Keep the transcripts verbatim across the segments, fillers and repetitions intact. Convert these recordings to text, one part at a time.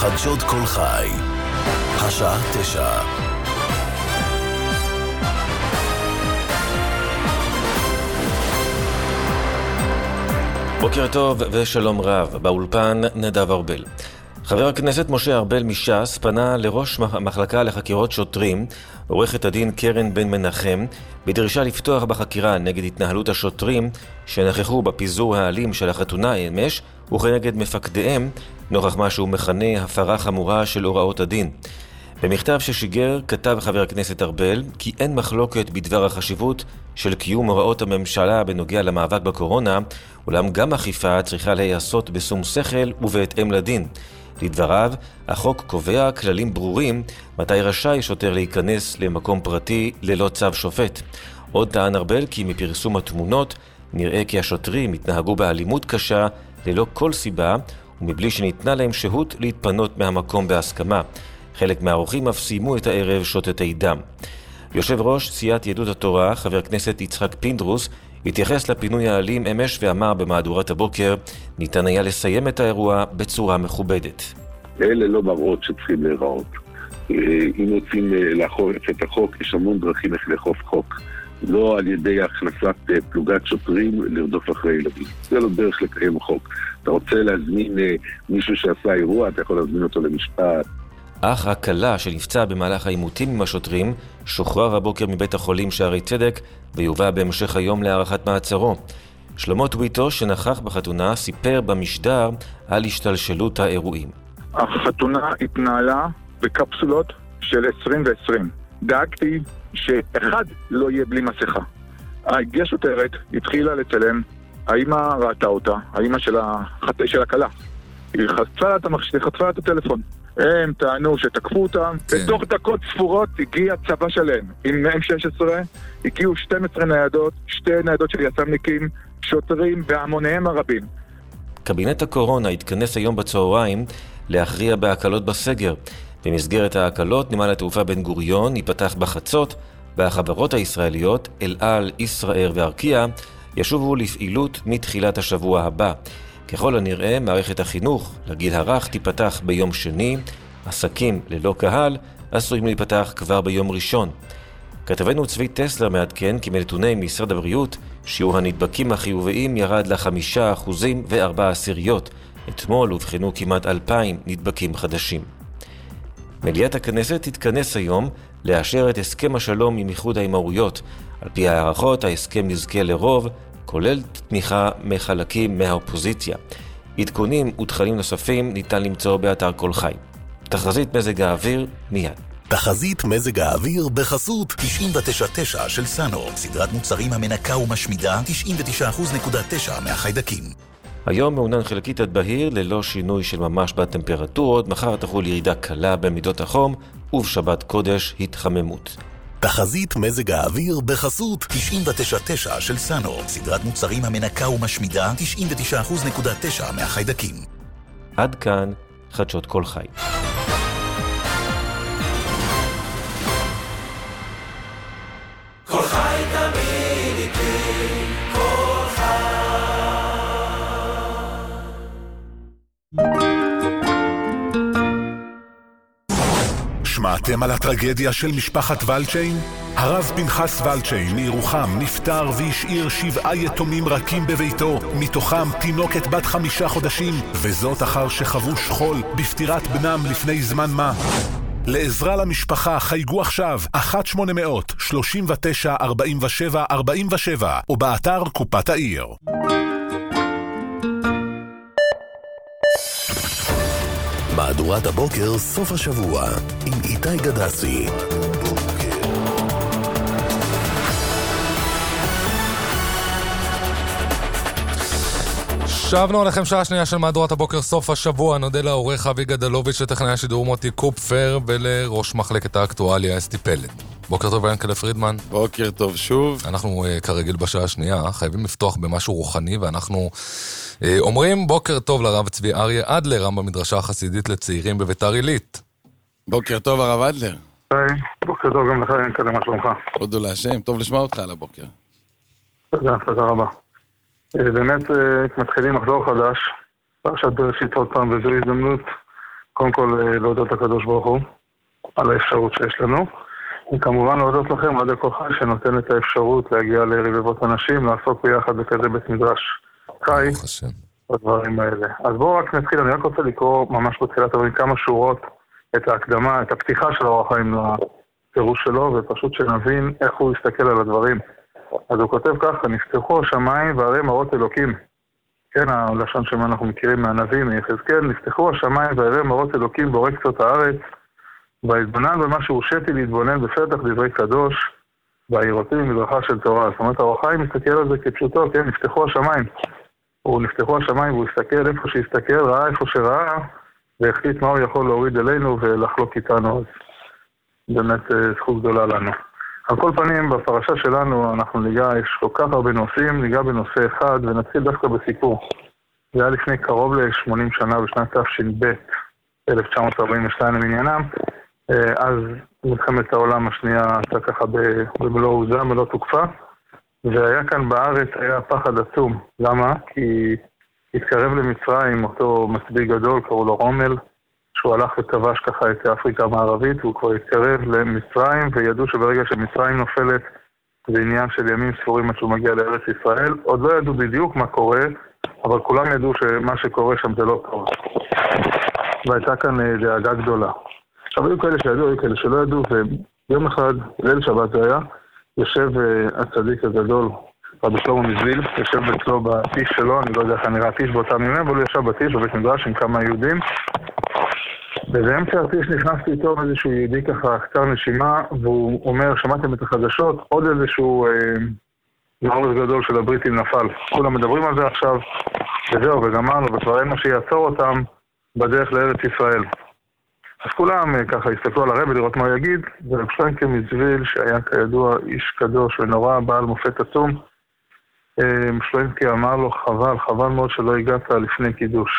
חדשות כל חי, השעה תשע. בוקר טוב ושלום רב, באולפן נדב ארבל. חבר הכנסת משה ארבל מש"ס פנה לראש המחלקה לחקירות שוטרים, עורכת הדין קרן בן מנחם, בדרישה לפתוח בחקירה נגד התנהלות השוטרים שנכחו בפיזור האלים של החתונה אמש, וכנגד מפקדיהם, נוכח מה שהוא מכנה הפרה חמורה של הוראות הדין. במכתב ששיגר כתב חבר הכנסת ארבל כי אין מחלוקת בדבר החשיבות של קיום הוראות הממשלה בנוגע למאבק בקורונה, אולם גם אכיפה צריכה להיעשות בשום שכל ובהתאם לדין. לדבריו, החוק קובע כללים ברורים מתי רשאי שוטר להיכנס למקום פרטי ללא צו שופט. עוד טען ארבל כי מפרסום התמונות נראה כי השוטרים התנהגו באלימות קשה ללא כל סיבה ומבלי שניתנה להם שהות להתפנות מהמקום בהסכמה. חלק מהאורחים אף סיימו את הערב שותתי דם. יושב ראש סיעת יהדות התורה, חבר הכנסת יצחק פינדרוס, התייחס לפינוי האלים אמש ואמר במהדורת הבוקר, ניתן היה לסיים את האירוע בצורה מכובדת. אלה לא מראות שצריכים להיראות. אם רוצים לאכוף את החוק, יש המון דרכים איך לאכוף חוק. לא על ידי הכנסת פלוגת שוטרים לרדוף אחרי ילדים. זה לא דרך לקיים חוק. אתה רוצה להזמין מישהו שעשה אירוע, אתה יכול להזמין אותו למשפט. אח הכלה שנפצע במהלך העימותים עם השוטרים שוחרר הבוקר מבית החולים שערי צדק ויובא בהמשך היום להארכת מעצרו. שלמה טוויטו שנכח בחתונה סיפר במשדר על השתלשלות האירועים. החתונה התנהלה בקפסולות של עשרים ועשרים. דאגתי שאחד לא יהיה בלי מסכה. הגיעה שוטרת, התחילה לצלם, האמא ראתה אותה, האמא של, החת... של הכלה. היא חשפה לה את המחשב, חשפה לה את הטלפון. הם טענו שתקפו אותם, כן. בתוך דקות ספורות הגיע צבא שלם עם אם שש עשרה, הגיעו שתים עשרה ניידות, שתי ניידות של יס"מניקים, שוטרים והמוניהם הרבים. קבינט הקורונה התכנס היום בצהריים להכריע בהקלות בסגר. במסגרת ההקלות נמל התעופה בן גוריון ייפתח בחצות, והחברות הישראליות אל על, ישראייר וארקיע ישובו לפעילות מתחילת השבוע הבא. ככל הנראה, מערכת החינוך לגיל הרך תיפתח ביום שני, עסקים ללא קהל עשויים להיפתח כבר ביום ראשון. כתבנו צבי טסלר מעדכן כי מנתוני משרד הבריאות, שיעור הנדבקים החיוביים ירד לחמישה אחוזים וארבע עשיריות. אתמול הובחנו כמעט אלפיים נדבקים חדשים. מליאת הכנסת תתכנס היום לאשר את הסכם השלום עם איחוד האמירויות. על פי הערכות, ההסכם נזכה לרוב, כולל תמיכה מחלקים מהאופוזיציה. עדכונים ותכנים נוספים ניתן למצוא באתר כל חי. תחזית מזג האוויר מיד. תחזית מזג האוויר בחסות תשעים ותשע נקודה תשע של סאנו, סדרת מוצרים המנקה ומשמידה תשעים ותשע נקודה תשע מהחיידקים. היום מעונן חלקית עד בהיר ללא שינוי של ממש בטמפרטורות, מחר תחול ירידה קלה במידות החום ובשבת קודש התחממות. תחזית מזג האוויר בחסות תשעים ותשע נקודה תשע של סאנו, סדרת מוצרים המנקה ומשמידה תשעים ותשע נקודה תשע מהחיידקים. עד כאן חדשות כל חי. כל חי תמיד איתי, כל חי. שמעתם על הטרגדיה של משפחת ולצ'יין? הרב פנחס ולצ'יין מירוחם נפטר והשאיר שבעה יתומים רכים בביתו, מתוכם תינוקת בת חמישה חודשים, וזאת אחר שחוו שכול בפטירת בנם לפני זמן מה. לעזרה למשפחה חייגו עכשיו אחת שמונה אפס אפס שלושים ותשע ארבעים ושבע ארבעים ושבע או באתר קופת העיר. מהדורת הבוקר סוף השבוע עם איתי גדסי. שבנו עליכם שעה שנייה של מהדורת הבוקר סוף השבוע. נודה לעורך אבי גדלוביץ', לטכנאי השידור מוטי קופפר ולראש מחלקת האקטואליה אסתי פלד. בוקר טוב ינקלה פרידמן. בוקר טוב שוב. אנחנו כרגיל בשעה השנייה חייבים לפתוח במשהו רוחני, ואנחנו אומרים בוקר טוב לרב צבי אריה אדלר, רב במדרשה החסידית לצעירים בביתר עילית. בוקר טוב הרב אדלר. היי, בוקר טוב גם לך ינקלה, מה שלומך? הודו להשם, טוב לשמוע אותך על הבוקר. תודה, תודה רבה. באמת מתחילים מחזור חדש, פרשת בראשית עוד פעם, וזו הזדמנות קודם כל להודות לקדוש ברוך הוא על האפשרות שיש לנו, וכמובן להודות לכם עד הכוחי שנותן את האפשרות להגיע לרבבות אנשים, לעסוק ביחד בכזה בית מדרש חי בדברים האלה. אז בואו רק נתחיל, אני רק רוצה לקרוא ממש בתחילת הדברים כמה שורות את ההקדמה, את הפתיחה של האור החיים לפירוש שלו, ופשוט שנבין איך הוא יסתכל על הדברים. אז הוא כותב ככה, נפתחו השמיים והרי מראות אלוקים. כן, הלשון שמה אנחנו מכירים מהנביא, מיחזקאל, נפתחו השמיים והרי מראות אלוקים בורא קצות הארץ, והתבונן במה שהורשיתי להתבונן בפתח דברי קדוש, והיראתי במדרכה של תורה. זאת אומרת, האור החיים מסתכל על זה כפשוטו, כן, נפתחו השמיים. הוא נפתחו השמיים והוא הסתכל איפה שהסתכל, ראה איפה שראה, והחליט מה הוא יכול להוריד אלינו ולחלוק איתנו. אז באמת זכות גדולה לנו. על כל פנים, בפרשה שלנו אנחנו ניגע, יש כל כך הרבה נושאים, ניגע בנושא אחד ונתחיל דווקא בסיפור. זה היה לפני קרוב ל-שמונים שנה, בשנת תש"ב, אלף תשע מאות ארבעים ושתיים למניינם. אז מלחמת העולם השנייה הייתה ככה במלוא עוזה, מלוא תוקפה. והיה כאן בארץ, היה פחד עצום. למה? כי התקרב למצרים אותו מצביא גדול, קראו לו רומל, שהוא הלך וכבש ככה את אפריקה המערבית, והוא כבר התקרב למצרים, וידעו שברגע שמצרים נופלת, זה עניין של ימים ספורים עד שהוא מגיע לארץ ישראל. עוד לא ידעו בדיוק מה קורה, אבל כולם ידעו שמה שקורה שם זה לא טוב. והייתה כאן דאגה גדולה. עכשיו היו כאלה שידעו, היו כאלה שלא ידעו, ויום אחד, ליל שבת זה היה, יושב הצדיק הגדול, רבי שלמה מזוויל, יושב אצלו בטיש שלו, אני לא יודע איך נראה הטיש באותם ימים, אבל הוא ישב בטיש בבית מדרש עם כמה יהודים, ובאמצע הטיש נכנסתי איתו איזשהו יהודי ככה קצר נשימה, והוא אומר, שמעתם את החדשות, עוד איזשהו אה, מעוז גדול של הבריטים נפל. כולם מדברים על זה עכשיו, וזהו, וגמרנו, וכבר אין מה שיעצור אותם בדרך לארץ ישראל. אז כולם ככה הסתכלו על הרבי לראות מה הוא יגיד, ורב שטיינקר מזוויל, שהיה כידוע איש קדוש ונורא, בעל מופת עצום, שלוינסקי אמר לו, חבל, חבל מאוד שלא הגעת לפני קידוש.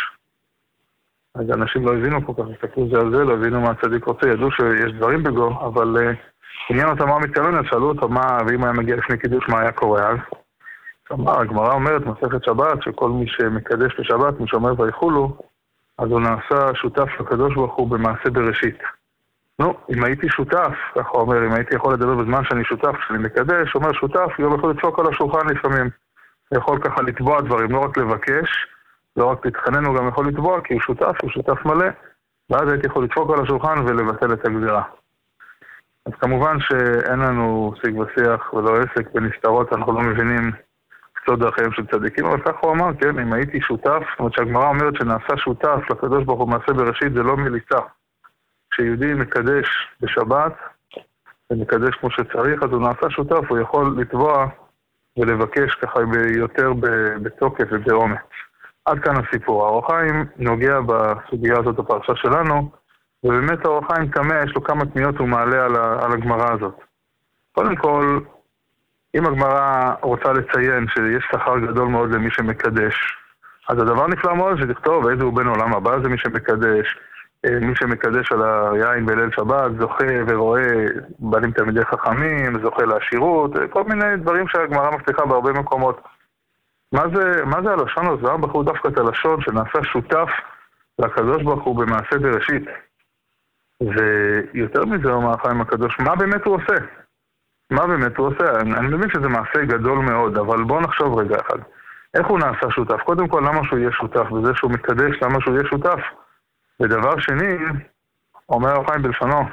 אז אנשים לא הבינו כל כך, הסתכלו זה על זה, לא הבינו מה הצדיק רוצה, ידעו שיש דברים בגו, אבל עניין אותם מה מתכוון, שאלו אותו מה, ואם היה מגיע לפני קידוש, מה היה קורה אז? אמר, הגמרא אומרת, מסכת שבת, שכל מי שמקדש בשבת, מי שאומר ויחולו, אז הוא נעשה שותף לקדוש ברוך הוא במעשה בראשית. נו, אם הייתי שותף, ככה הוא אומר, אם הייתי יכול לדבר בזמן שאני שותף, כשאני מקדש, אומר שותף, גם יכול לדפוק על השולחן לפעמים. יכול ככה לתבוע דברים, לא רק לבקש, לא רק להתחנן, הוא גם יכול לתבוע, כי הוא שותף, הוא שותף מלא, ואז הייתי יכול לדפוק על השולחן ולבטל את הגזירה. אז כמובן שאין לנו שיג ושיח ולא עסק בנסתרות, אנחנו לא מבינים קצות דרכיהם של צדיקים, אבל ככה הוא אמר, כן, אם הייתי שותף, זאת אומרת שהגמרא אומרת שנעשה שותף לקדוש ברוך הוא מעשה בראשית, זה לא מליצה. כשיהודי מקדש בשבת, ומקדש כמו שצריך, אז הוא נעשה שותף, הוא יכול לתבוע ולבקש ככה יותר בתוקף ובאומץ. עד כאן הסיפור. האור החיים נוגע בסוגיה הזאת בפרשה שלנו, ובאמת האור החיים תמה, יש לו כמה תמיהות הוא מעלה על, על הגמרא הזאת. קודם כל, אם הגמרא רוצה לציין שיש שכר גדול מאוד למי שמקדש, אז הדבר נפלא מאוד שתכתוב איזה הוא בן עולם הבא, זה מי שמקדש, מי שמקדש על היין בליל שבת, זוכה ורואה בנים תלמידי חכמים, זוכה לעשירות, כל מיני דברים שהגמרא מבטיחה בהרבה מקומות. מה זה, מה זה הלשון הזה? בחרו דווקא את הלשון שנעשה שותף לקדוש ברוך הוא במעשה בראשית. ויותר מזה אומר החיים הקדוש, מה באמת הוא עושה? מה באמת הוא עושה? אני, אני מבין שזה מעשה גדול מאוד, אבל בואו נחשוב רגע אחד. איך הוא נעשה שותף? קודם כל, למה שהוא יהיה שותף? בזה שהוא מקדש, למה שהוא יהיה שותף? ודבר שני, אומר החיים בלשונו,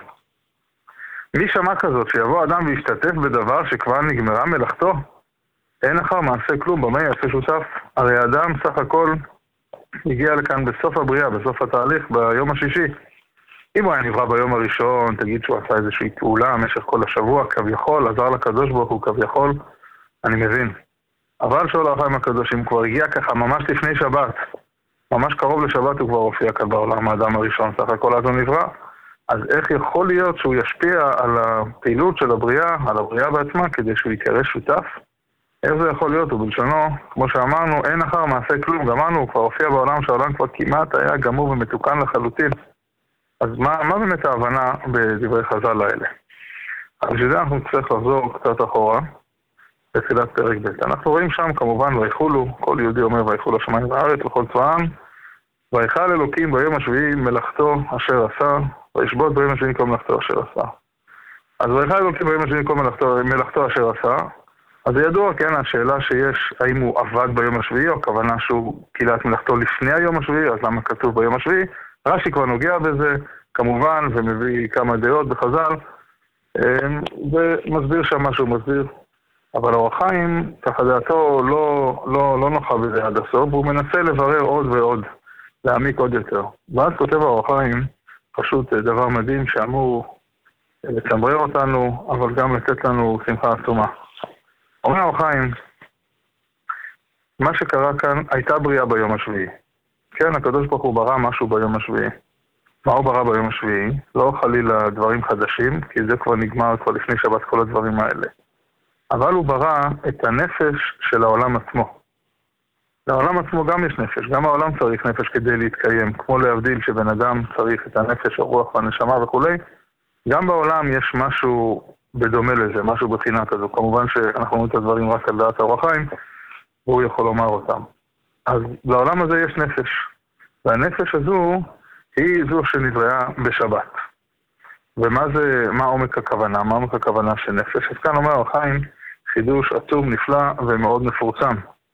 מי שמע כזאת שיבוא אדם וישתתף בדבר שכבר נגמרה מלאכתו? אין אחר מעשה כלום, במה יעשה שותף? הרי האדם סך הכל הגיע לכאן בסוף הבריאה, בסוף התהליך, ביום השישי. אם הוא היה נברא ביום הראשון, תגיד שהוא עשה איזושהי פעולה במשך כל השבוע, כביכול, עזר לקדוש ברוך הוא כביכול, אני מבין. אבל שואל החיים הקדוש, אם כבר הגיע ככה ממש לפני שבת, ממש קרוב לשבת הוא כבר הופיע כאן בעולם, האדם הראשון, סך הכל אז הוא נברא. אז איך יכול להיות שהוא ישפיע על הפעילות של הבריאה, על הבריאה בעצמה, כדי שהוא יקרא שותף? איך זה יכול להיות? ובלשונו, כמו שאמרנו, אין אחר מעשה כלום. גמרנו, הוא כבר הופיע בעולם שהעולם כבר כמעט היה גמור ומתוקן לחלוטין. אז מה, מה באמת ההבנה בדברי חז"ל האלה? אז בשביל זה אנחנו נצטרך לחזור קצת אחורה, בתחילת פרק ב'. אנחנו רואים שם כמובן ויחולו, כל יהודי אומר ויחולו השמיים והארץ לכל צבאם, ויכל אלוקים ביום השביעי מלאכתו אשר עשה, וישבות ביום השביעי כל מלאכתו אשר עשה. אז ויכל אלוקים ביום השביעי כל מלאכתו, מלאכתו אשר עשה, אז זה ידוע, כן, השאלה שיש, האם הוא עבד ביום השביעי, או הכוונה שהוא קילה את מלאכתו לפני היום השביעי, אז למה כתוב ביום השביעי? רש"י כבר נוגע בזה, כמובן, ומביא כמה דעות בחז"ל, ומסביר שם מה שהוא מסביר. אבל אור החיים, ככה דעתו לא, לא, לא נוחה בזה עד הסוף, והוא מנסה לברר עוד ועוד, להעמיק עוד יותר. ואז כותב אור החיים, פשוט דבר מדהים שאמור לצמרר אותנו, אבל גם לתת לנו שמחה עצומה. אומר אור החיים, מה שקרה כאן, הייתה בריאה ביום השביעי. כן, הקדוש ברוך הוא ברא משהו ביום השביעי. מה הוא ברא ביום השביעי? לא חלילה דברים חדשים, כי זה כבר נגמר כבר לפני שבת כל הדברים האלה. אבל הוא ברא את הנפש של העולם עצמו. לעולם עצמו גם יש נפש, גם העולם צריך נפש כדי להתקיים, כמו להבדיל שבן אדם צריך את הנפש, הרוח והנשמה וכו'. גם בעולם יש משהו בדומה לזה, משהו בחינה כזו. כמובן שאנחנו רואים את הדברים רק על דעת האור החיים, והוא יכול לומר אותם. אז לעולם הזה יש נפש, והנפש הזו היא זו שנבראה בשבת. ומה זה, מה עומק הכוונה? מה עומק הכוונה של נפש? אז כאן אומר האור החיים, חידוש עצום, נפלא ומאוד מפורסם.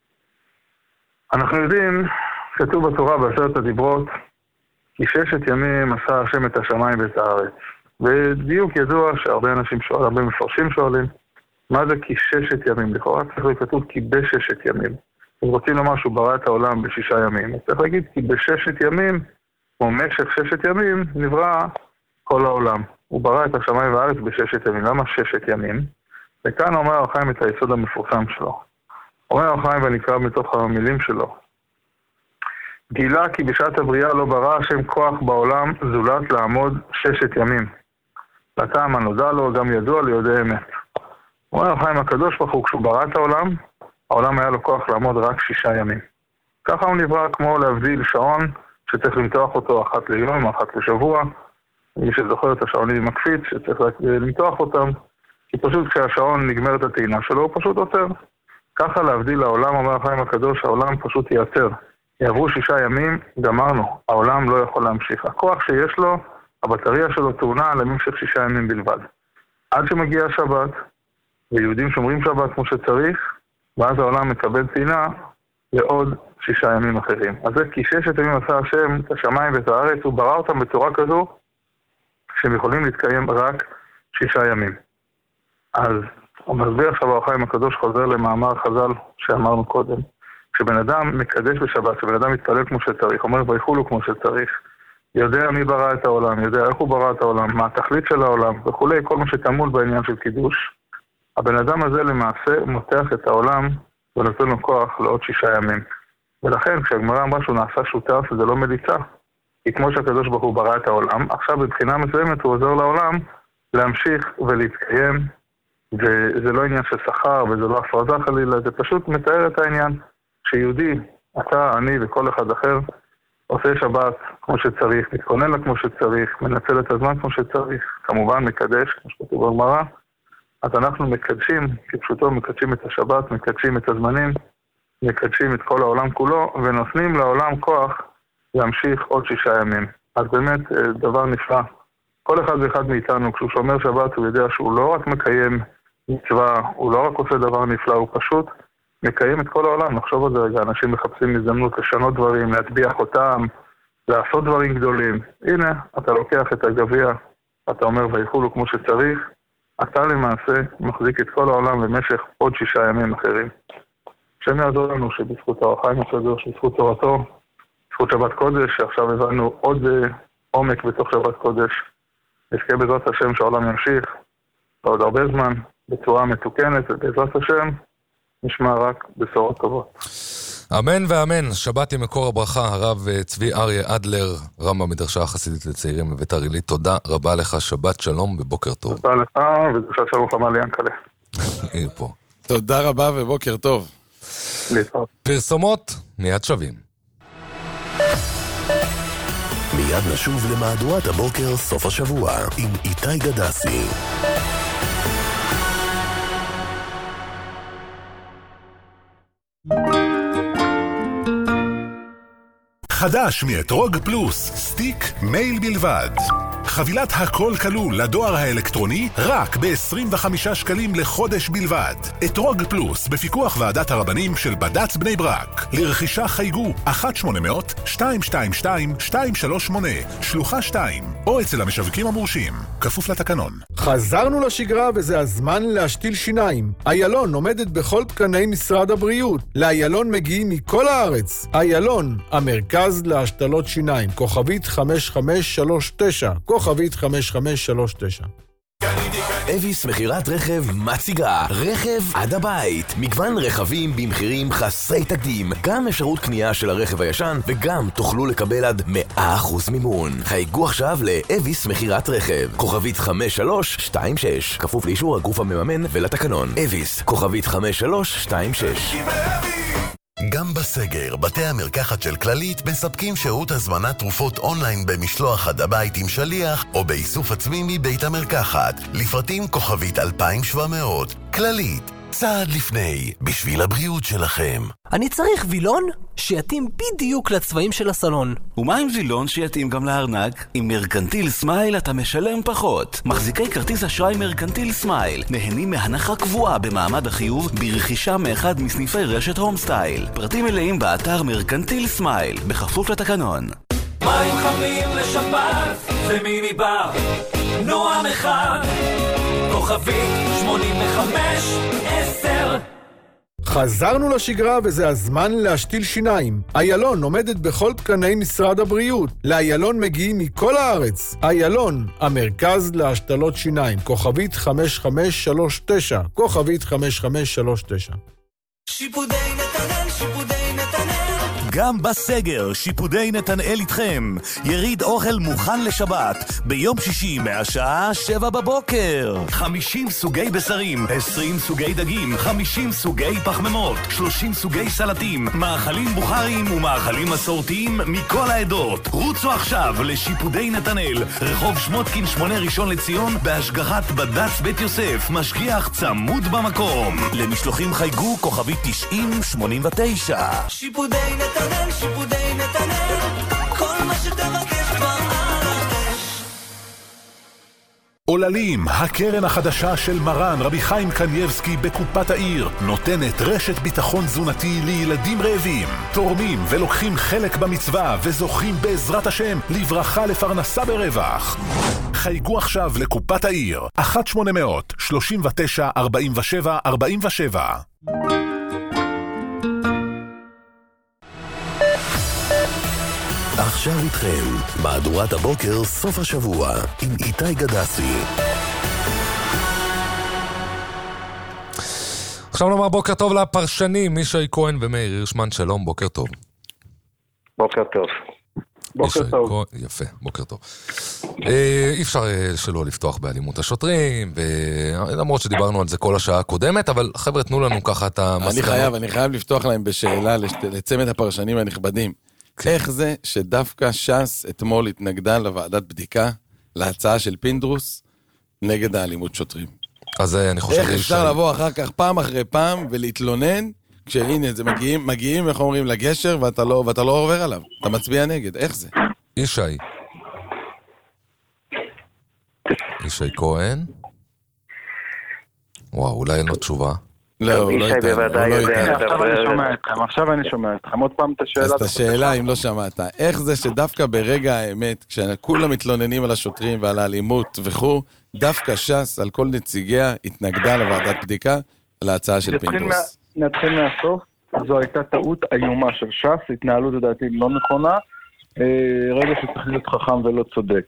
אנחנו יודעים, כתוב בתורה בעשרת הדיברות, כי ששת ימים עשה השם את השמיים ואת הארץ. בדיוק ידוע שהרבה אנשים שואלים, הרבה מפרשים שואלים, מה זה כי ששת ימים? לכאורה צריך לכתוב כי בששת ימים. אם רוצים לומר שהוא ברא את העולם בשישה ימים, אז צריך להגיד כי בששת ימים, או משך ששת ימים, נברא כל העולם. הוא ברא את השמיים והארץ בששת ימים. למה ששת ימים? וכאן אומר האור החיים את היסוד המפורסם שלו. אומר האור החיים ונקרא מתוך המילים שלו. גילה כי בשעת הבריאה לא ברא השם כוח בעולם זולת לעמוד ששת ימים. לטעם הנודע לו גם ידוע ליודעי אמת. אומר האור החיים הקדוש ברוך הוא כשהוא ברא את העולם, העולם היה לו כוח לעמוד רק שישה ימים. ככה הוא נברא כמו להבדיל שעון שצריך למתוח אותו אחת ליום, אחת לשבוע. מי שזוכר את השעונים עם הקפיץ שצריך למתוח אותם. כי פשוט כשהשעון נגמר את הטעינה שלו, הוא פשוט עוצר. ככה להבדיל לעולם, אומר החיים הקדוש, העולם פשוט ייעצר. יעברו שישה ימים, גמרנו. העולם לא יכול להמשיך. הכוח שיש לו, הבטריה שלו טעונה למשך שישה ימים בלבד. עד שמגיע השבת, ויהודים שומרים שבת כמו שצריך, ואז העולם מקבל טעינה לעוד שישה ימים אחרים. אז זה כי ששת ימים עשה השם את השמיים ואת הארץ, הוא ברא אותם בצורה כזו, שהם יכולים להתקיים רק שישה ימים. אז הוא מסביר עכשיו האור החיים הקדוש חוזר למאמר חז"ל שאמרנו קודם. כשבן אדם מקדש בשבת, כשבן אדם מתפלל כמו שצריך, אומר ויחולו כמו שצריך, יודע מי ברא את העולם, יודע איך הוא ברא את העולם, מה התכלית של העולם וכולי, כל מה שתמול בעניין של קידוש. הבן אדם הזה למעשה מותח את העולם ונותן לו כוח לעוד שישה ימים. ולכן כשהגמרא אמרה שהוא נעשה שותף, זה לא מליצה. כי כמו שהקדוש ברוך הוא ברא את העולם, עכשיו בבחינה מסוימת הוא עוזר לעולם להמשיך ולהתקיים, וזה לא עניין של שכר וזה לא הפרזה חלילה, זה פשוט מתאר את העניין שיהודי, אתה, אני וכל אחד אחר, עושה שבת כמו שצריך, מתכונן לה כמו שצריך, מנצל את הזמן כמו שצריך, כמובן מקדש, כמו שכתוב בגמרא, אז אנחנו מקדשים, כפשוטו מקדשים את השבת, מקדשים את הזמנים, מקדשים את כל העולם כולו, ונותנים לעולם כוח להמשיך עוד שישה ימים. אז באמת דבר נפלא. כל אחד ואחד מאיתנו, כשהוא שומר שבת, הוא יודע שהוא לא רק מקיים מצווה, הוא לא רק עושה דבר נפלא, הוא פשוט מקיים את כל העולם. נחשוב על זה רגע, אנשים מחפשים הזדמנות לשנות דברים, להטביע חותם, לעשות דברים גדולים. הנה, אתה לוקח את הגביע, אתה אומר ויחולו כמו שצריך, אתה למעשה מחזיק את כל העולם במשך עוד שישה ימים אחרים. השם יעזור לנו שבזכות האור החיים הקדוש, בזכות תורתו, בזכות שבת קודש, שעכשיו הבנו עוד עומק בתוך שבת קודש, נזכה בעזרת השם שהעולם ימשיך עוד הרבה זמן בצורה מתוקנת, ובעזרת השם נשמע רק בשורות טובות. אמן ואמן. שבת עם מקור הברכה, הרב צבי אריה אדלר, רם במדרשה החסידית לצעירים בביתר עילית. תודה רבה לך, שבת שלום ובוקר טוב. תודה לך, ודושה שלום חמה ליענקלה. היא פה. תודה רבה ובוקר טוב. להתראות. פרסומות מיד שווים. מיד נשוב למהדורת הבוקר סוף השבוע עם איתי גדסי. חדש מאתרוג פלוס, סטיק מייל בלבד. חבילת הכל כלול לדואר האלקטרוני רק ב-עשרים וחמישה שקלים לחודש בלבד. אתרוג פלוס בפיקוח ועדת הרבנים של בד"ץ בני ברק. לרכישה חייגו אחת שמונה אפס אפס שתיים שתיים שתיים שתיים שלוש שמונה שלוחה שתיים או אצל המשווקים המורשים. כפוף לתקנון. חזרנו לשגרה וזה הזמן להשתיל שיניים. איילון עומדת בכל תקני משרד הבריאות. לאיילון מגיעים מכל הארץ. איילון, המרכז להשתלות שיניים. כוכבית חמש חמש שלוש תשע. כוכבית חמש חמש שלוש תשע. אביס מחירת רכב מציגה רכב עד הבית, מגוון רכבים במחירים חסרי תקדים, גם אפשרות קנייה של הרכב הישן וגם תוכלו לקבל עד מאה אחוז מימון. חייגו עכשיו לאביס מחירת רכב, כוכבית חמש שלוש שתיים שש, כפוף לאישור הגוף המממן ולתקנון. אביס, כוכבית חמש שלוש שתיים שש. גם בסגר, בתי המרקחת של כללית מספקים שירות הזמנת תרופות אונליין במשלוח עד הבית עם שליח או באיסוף עצמי מבית המרקחת. לפרטים כוכבית אלפיים שבע מאות. כללית, צעד לפני, בשביל הבריאות שלכם. אני צריך וילון שיתאים בדיוק לצבעים של הסלון. ומה עם וילון שיתאים גם לארנק? עם מרקנטיל סמייל אתה משלם פחות. מחזיקי כרטיס אשראי מרקנטיל סמייל נהנים מהנחה קבועה במעמד החיוב ברכישה מאחד מסניפי רשת הום סטייל. פרטים מלאים באתר מרקנטיל סמייל, בכפוף לתקנון. מים חמים לשבת זה מיני בר נועם אחד כוכבית שמונים וחמש עשר. חזרנו לשגרה וזה הזמן להשתיל שיניים. איילון עומדת בכל תקני משרד הבריאות. לאיילון מגיעים מכל הארץ. איילון, המרכז להשתלות שיניים. כוכבית חמש חמש שלוש תשע. כוכבית חמש חמש שלוש תשע. שיפודי נתנאל, שיפודי נתנאל. גם בסגר, שיפודי נתנאל איתכם. יריד אוכל מוכן לשבת, ביום שישי מהשעה שבע בבוקר. חמישים סוגי בשרים, עשרים סוגי דגים, חמישים סוגי פחמימות, שלושים סוגי סלטים, מאכלים בוכרים ומאכלים מסורתיים מכל העדות. רוצו עכשיו לשיפודי נתנאל, רחוב שמותקין שמונה ראשון לציון, בהשגחת בד"ץ בית יוסף, משגיח צמוד במקום. למשלוחים חייגו כוכבית תשעים שמונים ותשע. שיפודי נתנאל, שיפודי נתנאל, כל מה שתבקש כבר על הראש. עוללים, הקרן החדשה של מרן רבי חיים קנייבסקי בקופת העיר, נותנת רשת ביטחון תזונתי לילדים רעבים. תורמים ולוקחים חלק במצווה וזוכים בעזרת השם לברכה לפרנסה ברווח. חייגו עכשיו לקופת העיר, אחת שמונה אפס אפס שלושים ותשע ארבעים ושבע ארבעים ושבע. עכשיו איתכם, מהדורת הבוקר סוף השבוע, עם איתי גדסי. עכשיו נאמר בוקר טוב לפרשנים, מישי כהן ומאיר הירשמן, שלום, בוקר טוב. בוקר טוב. בוקר טוב. כהן, יפה, בוקר טוב. אי אפשר שלא לפתוח באלימות השוטרים, למרות שדיברנו על זה כל השעה הקודמת, אבל חבר'ה, תנו לנו ככה את המסקנות. אני חייב, אני חייב לפתוח להם בשאלה לצמד הפרשנים הנכבדים. איך זה שדווקא ש"ס אתמול התנגדה לוועדת בדיקה, להצעה של פינדרוס, נגד האלימות שוטרים? אז אני חושב... איך אפשר לבוא אחר כך פעם אחרי פעם ולהתלונן, כשהנה זה מגיעים, מגיעים, איך אומרים, לגשר, ואתה לא, ואתה לא עובר עליו. אתה מצביע נגד, איך זה? ישי. ישי כהן. וואו, אולי אין לו תשובה. לא, הוא לא איתן, הוא לא איתן. עכשיו אני שומע אתכם, עכשיו אני שומע אתכם, עוד פעם את השאלה. אז את השאלה, אם לא שמעת, איך זה שדווקא ברגע האמת, כשכולם מתלוננים על השוטרים ועל האלימות וכו', דווקא ש"ס על כל נציגיה התנגדה לוועדת בדיקה להצעה של פינדרוס? נתחיל מהסוף, זו הייתה טעות איומה של ש"ס, התנהלות לדעתי לא נכונה, רגע שצריך להיות חכם ולא צודק.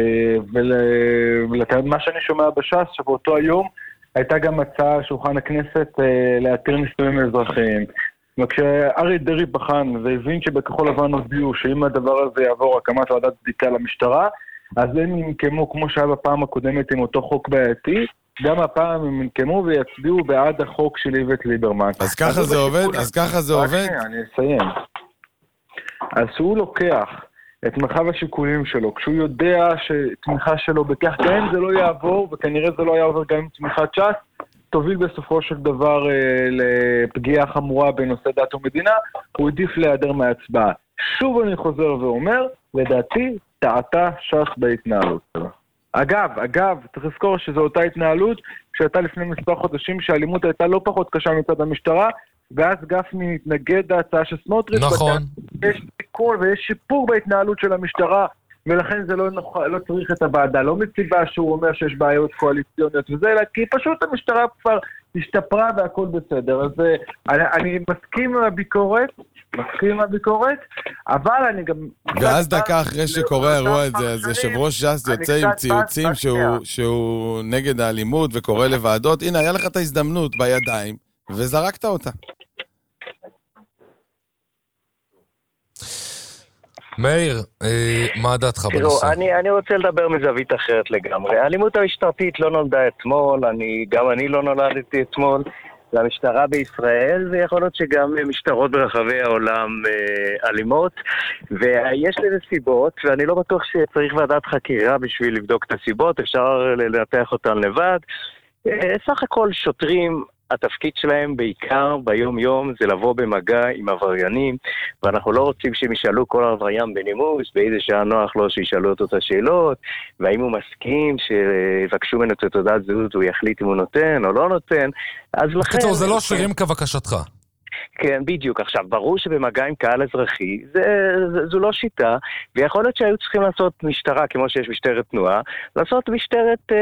ומה שאני שומע בש"ס, שבאותו היום, הייתה גם הצעה על שולחן הכנסת אה, להתיר נישואים אזרחיים. וכשארי דרעי בחן והבין שבכחול לבן הודיעו שאם הדבר הזה יעבור הקמת ועדת בדיקה למשטרה, אז הם ינקמו כמו שהיה בפעם הקודמת עם אותו חוק בעייתי, גם הפעם הם ינקמו ויצביעו בעד החוק של איווט ליברמן. אז ככה אז זה עובד? אז ככה זה עובד? אני אסיים. אז הוא לוקח את מרחב השיקולים שלו, כשהוא יודע שתמיכה שלו בכך גם זה לא יעבור, וכנראה זה לא יעבור גם עם תמיכת ש"ס, תוביל בסופו של דבר אה, לפגיעה חמורה בנושא דת ומדינה, הוא עדיף להיעדר מההצבעה. שוב אני חוזר ואומר, לדעתי, טעתה ש"ס בהתנהלות שלה. אגב, אגב, צריך לזכור שזו אותה התנהלות, כשהייתה לפני מספר חודשים שהאלימות הייתה לא פחות קשה מצד המשטרה, ואז גפני התנגד להצעה של סמוטריץ'. נכון. יש תיקון ויש שיפור בהתנהלות של המשטרה, ולכן זה לא, נוח, לא צריך את הוועדה, לא מציבה שהוא אומר שיש בעיות קואליציוניות וזה, אלא כי פשוט המשטרה כבר השתפרה והכל בסדר. אז אני, אני מסכים עם הביקורת, מסכים עם הביקורת, אבל אני גם... ואז דקה אחרי שקורה האירוע הזה, אז יושב ראש ש"ס יוצא עם ציוצים שהוא, שהוא נגד האלימות וקורא לוועדות. הנה, היה לך את ההזדמנות בידיים, וזרקת אותה. מאיר, מה דעתך בנושא? תראו, אני, אני רוצה לדבר מזווית אחרת לגמרי. האלימות המשטרתית לא נולדה אתמול, אני, גם אני לא נולדתי אתמול. למשטרה בישראל, ויכול להיות שגם משטרות ברחבי העולם אה, אלימות, ויש לזה סיבות, ואני לא בטוח שצריך ועדת חקירה בשביל לבדוק את הסיבות, אפשר לנתח אותן לבד. אה, סך הכל שוטרים, התפקיד שלהם בעיקר ביום יום זה לבוא במגע עם עבריינים, ואנחנו לא רוצים שהם ישאלו כל עבריין בנימוס, באיזה שעה נוח לו שישאלו אותו את השאלות, והאם הוא מסכים שיבקשו ממנו את תעודת זהות, הוא יחליט אם הוא נותן או לא נותן. אז לכן... בקיצור, זה לא שירים כבקשתך. כן, בדיוק. עכשיו, ברור שבמגע עם קהל אזרחי, זה, זה, זו לא שיטה, ויכול להיות שהיו צריכים לעשות משטרה, כמו שיש משטרת תנועה, לעשות משטרת אה,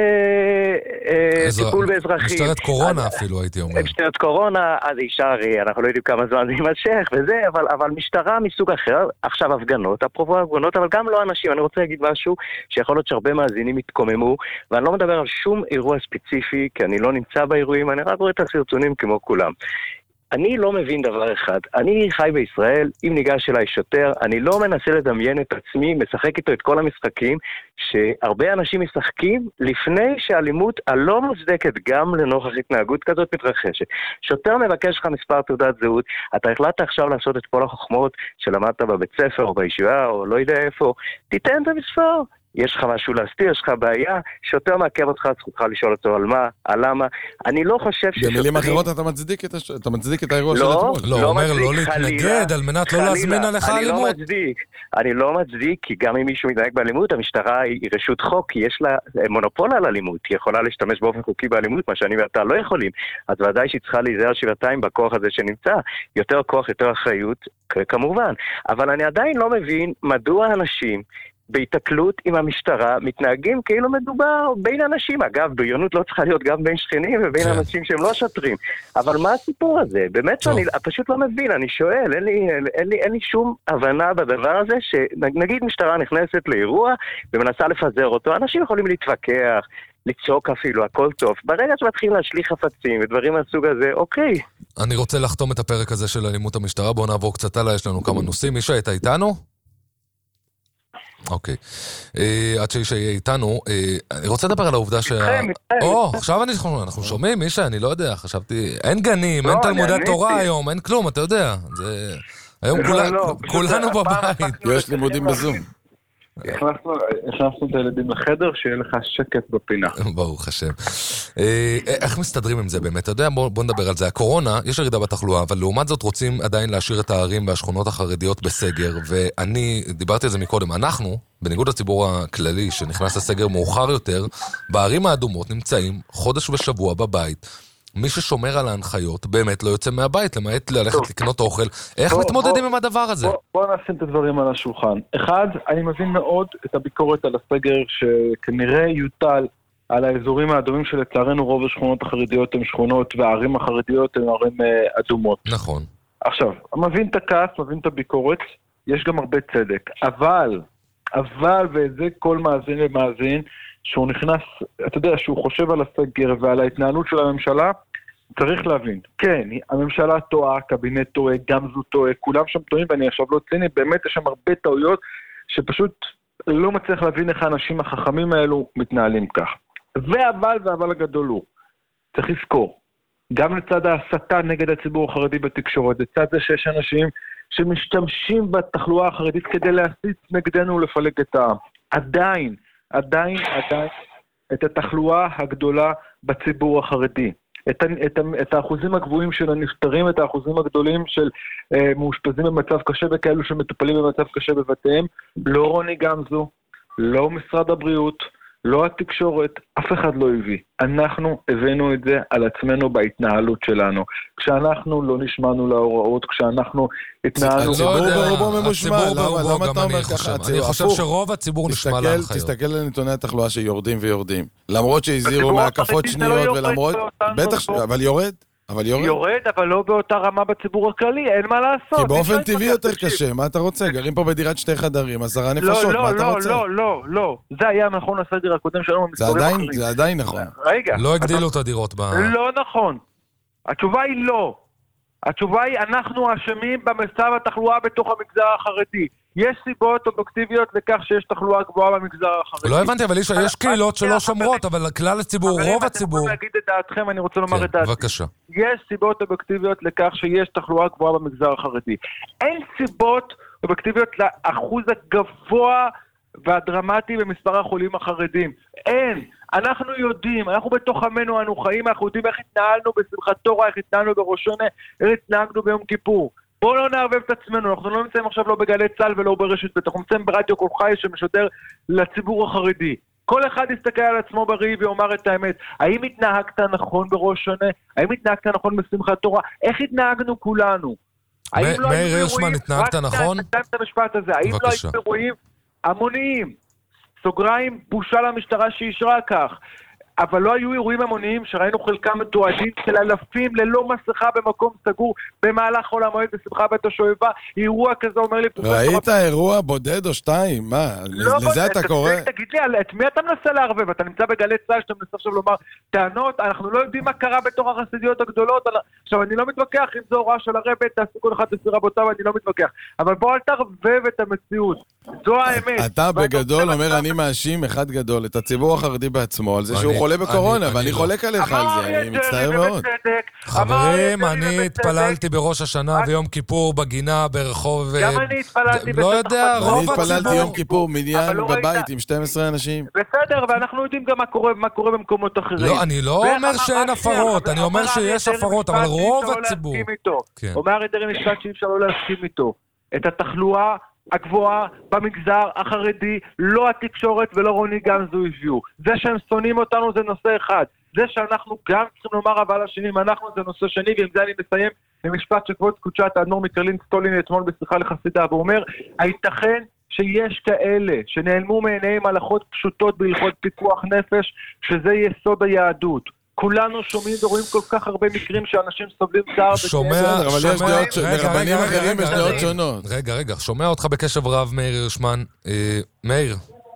אה, אזר... טיפול באזרחים. משטרת קורונה אז, אפילו, הייתי אומר. משטרת קורונה, אז אישה, אנחנו לא יודעים כמה זמן זה יימשך, וזה, אבל, אבל משטרה מסוג אחר, עכשיו הפגנות, אפרופו הפגנות, אבל גם לא אנשים. אני רוצה להגיד משהו שיכול להיות שהרבה מאזינים התקוממו, ואני לא מדבר על שום אירוע ספציפי, כי אני לא נמצא באירועים, אני רק רואה את הסרטונים כמו כולם. אני לא מבין דבר אחד, אני חי בישראל, אם ניגש אליי שוטר, אני לא מנסה לדמיין את עצמי, משחק איתו את כל המשחקים, שהרבה אנשים משחקים לפני שהאלימות הלא מוצדקת גם לנוכח התנהגות כזאת מתרחשת. שוטר מבקש לך מספר תעודת זהות, אתה החלטת עכשיו לעשות את כל החוכמות שלמדת בבית ספר או בישיבה או לא יודע איפה, תיתן את המספר. יש לך משהו להסתיר, יש לך בעיה, שוטר מעכב אותך, זכותך לשאול אותו על מה, על למה. אני לא חושב ששוטרים... במילים אחרות אתה מצדיק את, הש... אתה מצדיק את האירוע לא, של אתמול. לא, לא אומר מצדיק, לא להתנגד חלילה, על מנת לא להזמין עליך אני אלימות. לא מצדיק, אני לא מצדיק, כי גם אם מישהו מתנהג באלימות, המשטרה היא רשות חוק, כי יש לה מונופול על אלימות, היא יכולה להשתמש באופן חוקי באלימות, מה שאני ואתה לא יכולים. אז ודאי שהיא צריכה להיזהר שבעתיים בכוח הזה שנמצא, יותר כוח, יותר אחריות, כמובן. אבל אני עדיין לא מבין מדוע אנשים בהתקלות עם המשטרה מתנהגים כאילו מדובר בין אנשים. אגב, בריונות לא צריכה להיות גם בין שכנים ובין כן. אנשים שהם לא שוטרים. אבל מה הסיפור הזה? באמת שאני פשוט לא מבין, אני שואל, אין לי, אין לי, אין לי שום הבנה בדבר הזה, שנגיד משטרה נכנסת לאירוע ומנסה לפזר אותו, אנשים יכולים להתווכח, לצעוק אפילו, הכל טוב. ברגע שמתחילים להשליך חפצים ודברים מהסוג הזה, אוקיי. אני רוצה לחתום את הפרק הזה של אלימות המשטרה, בואו נעבור קצת הלאה, יש לנו כמה נושאים. מישה, אתה איתנו? אוקיי. עד שאישה יהיה איתנו, אני רוצה לדבר על העובדה שה... או, עכשיו אנחנו שומעים, מישה, אני לא יודע, חשבתי, אין גנים, אין תלמודי תורה היום, אין כלום, אתה יודע. היום כולנו בבית. יש לימודים בזום. הכנסנו את הילדים לחדר, שיהיה לך שקט בפינה. ברוך השם. איך מסתדרים עם זה באמת? אתה יודע, בוא נדבר על זה. הקורונה, יש ירידה בתחלואה, אבל לעומת זאת רוצים עדיין להשאיר את הערים והשכונות החרדיות בסגר, ואני, דיברתי על זה מקודם, אנחנו, בניגוד לציבור הכללי שנכנס לסגר מאוחר יותר, בערים האדומות נמצאים חודש ושבוע בבית, מי ששומר על ההנחיות באמת לא יוצא מהבית, למעט ללכת לקנות אוכל. איך מתמודדים עם הדבר הזה? בוא נשים את הדברים על השולחן. אחד, אני מבין מאוד את הביקורת על הסגר שכנראה יוטל על האזורים האדומים שלצערנו רוב השכונות החרדיות הן שכונות, והערים החרדיות הן ערים אדומות. נכון. עכשיו, מבין את הכעס, מבין את הביקורת, יש גם הרבה צדק. אבל, אבל, וזה כל מאזין ומאזין, שהוא נכנס, אתה יודע, שהוא חושב על הסגר ועל ההתנהלות של הממשלה, צריך להבין. כן, הממשלה טועה, הקבינט טועה, גם זו טועה, כולם שם טועים, ואני עכשיו לא ציני, באמת יש שם הרבה טעויות, שפשוט לא מצליח להבין איך האנשים החכמים האלו מתנהלים כך. ואבל ואבל הגדול הוא, צריך לזכור, גם לצד ההסתה נגד הציבור החרדי בתקשורת, לצד זה שיש אנשים שמשתמשים בתחלואה החרדית כדי להסית נגדנו ולפלג את העם. עדיין, עדיין, עדיין, את התחלואה הגדולה בציבור החרדי, את, את, את האחוזים הגבוהים של הנפטרים, את האחוזים הגדולים של אה, מאושפזים במצב קשה וכאלו שמטופלים במצב קשה בבתיהם. לא רוני גמזו, לא משרד הבריאות, לא התקשורת, אף אחד לא הביא. אנחנו הבאנו את זה על עצמנו בהתנהלות שלנו. כשאנחנו לא נשמענו להוראות, כשאנחנו התנהלנו... הציבור ברובו ממושמע, למה אתה אומר ככה? אני חושב שרוב הציבור נשמע להנחיות. תסתכל על נתוני התחלואה שיורדים ויורדים. למרות שהזהירו מהקפות שניות ולמרות... בטח, אבל יורד. אבל יורד. יורד, אבל לא באותה רמה בציבור הכללי, אין מה לעשות. כי באופן טבעי יותר קשה, מה אתה רוצה? גרים פה בדירת שתי חדרים, עשרה נפשות, מה אתה רוצה? לא, לא, לא, זה היה נכון הסגר הקודם שלנו במספרים אחרים. זה עדיין נכון. רגע. לא הגדילו את הדירות ב... לא נכון. התשובה היא לא. התשובה היא, אנחנו אשמים במצב התחלואה בתוך המגזר החרדי. יש סיבות אובייקטיביות לכך שיש תחלואה גבוהה במגזר החרדי. לא הבנתי, אבל יש קהילות שלא שומרות, אבל כלל הציבור, רוב הציבור... אתם יכולים להגיד את דעתכם, אני רוצה לומר את דעתי. בבקשה. יש סיבות אובייקטיביות לכך שיש תחלואה גבוהה במגזר החרדי. אין סיבות אובייקטיביות לאחוז הגבוה והדרמטי במספר החולים החרדים. אין. אנחנו יודעים, אנחנו בתוך עמנו, אנו חיים, אנחנו יודעים איך התנהלנו בשמחת תורה, איך התנהלנו בראש השנה, איך התנהגנו ביום כיפור. בואו לא נערבב את עצמנו, אנחנו לא נמצאים עכשיו לא בגלי צה"ל ולא ברשת ב', אנחנו נמצאים ברדיו כל חי שמשדר לציבור החרדי. כל אחד יסתכל על עצמו בראי ויאמר את האמת. האם התנהגת נכון בראש שנה? האם התנהגת נכון בשמחת תורה? איך התנהגנו כולנו? מאיר הירשמן, התנהגת נכון? את המשפט הזה. האם לא היו אירועים המוניים? סוגריים, בושה למשטרה שאישרה כך. אבל לא היו אירועים המוניים שראינו חלקם מתועדים של אלפים ללא מסכה במקום סגור במהלך חול המועד בשמחה בית השואבה. אירוע כזה אומר לי... ראית אירוע בודד או שתיים? מה? לזה אתה קורא? תגיד לי, את מי אתה מנסה לערבב? אתה נמצא בגלי צה"ל שאתה מנסה עכשיו לומר טענות, אנחנו לא יודעים מה קרה בתוך החסידיות הגדולות. עכשיו, אני לא מתווכח אם זו הוראה של הרבי, תעשו כל אחד לסיר רבותיו, אני לא מתווכח. אבל בוא אל תערבב את המציאות. זו האמת. אתה בגדול אומר, אני מאשים אחד גדול, את הציבור החרדי בעצמו, על זה שהוא חולה בקורונה, ואני חולק עליך על זה, אני מצטער מאוד. חברים, אני התפללתי בראש השנה ויום כיפור בגינה ברחוב... גם אני התפללתי. לא יודע, רוב הציבור... אני התפללתי יום כיפור מניין בבית עם שנים עשר אנשים. בסדר, ואנחנו יודעים גם מה קורה במקומות אחרים. לא, אני לא אומר שאין הפרות, אני אומר שיש הפרות, אבל רוב הציבור... אומר את דרעי משפט שאי אפשר לא להסכים איתו. את התחלואה הגבוהה במגזר החרדי, לא התקשורת ולא רוני גמזו הביאו. זה שהם שונאים אותנו זה נושא אחד. זה שאנחנו גם צריכים לומר אבל השנים, אנחנו זה נושא שני, ועם זה אני מסיים במשפט שכבוד קודשת האדמו"ר מקרלין סטולין אתמול בשיחה לחסידה, והוא אומר, הייתכן שיש כאלה שנעלמו מעיניהם הלכות פשוטות בהלכות פיקוח נפש, שזה יסוד היהדות. כולנו שומעים ורואים כל כך הרבה מקרים שאנשים סובלים צער. שומע, אבל יש דעות, לרבנים אחרים יש דעות שונות. רגע, רגע, שומע אותך בקשב רב, מאיר הירשמן. מאיר.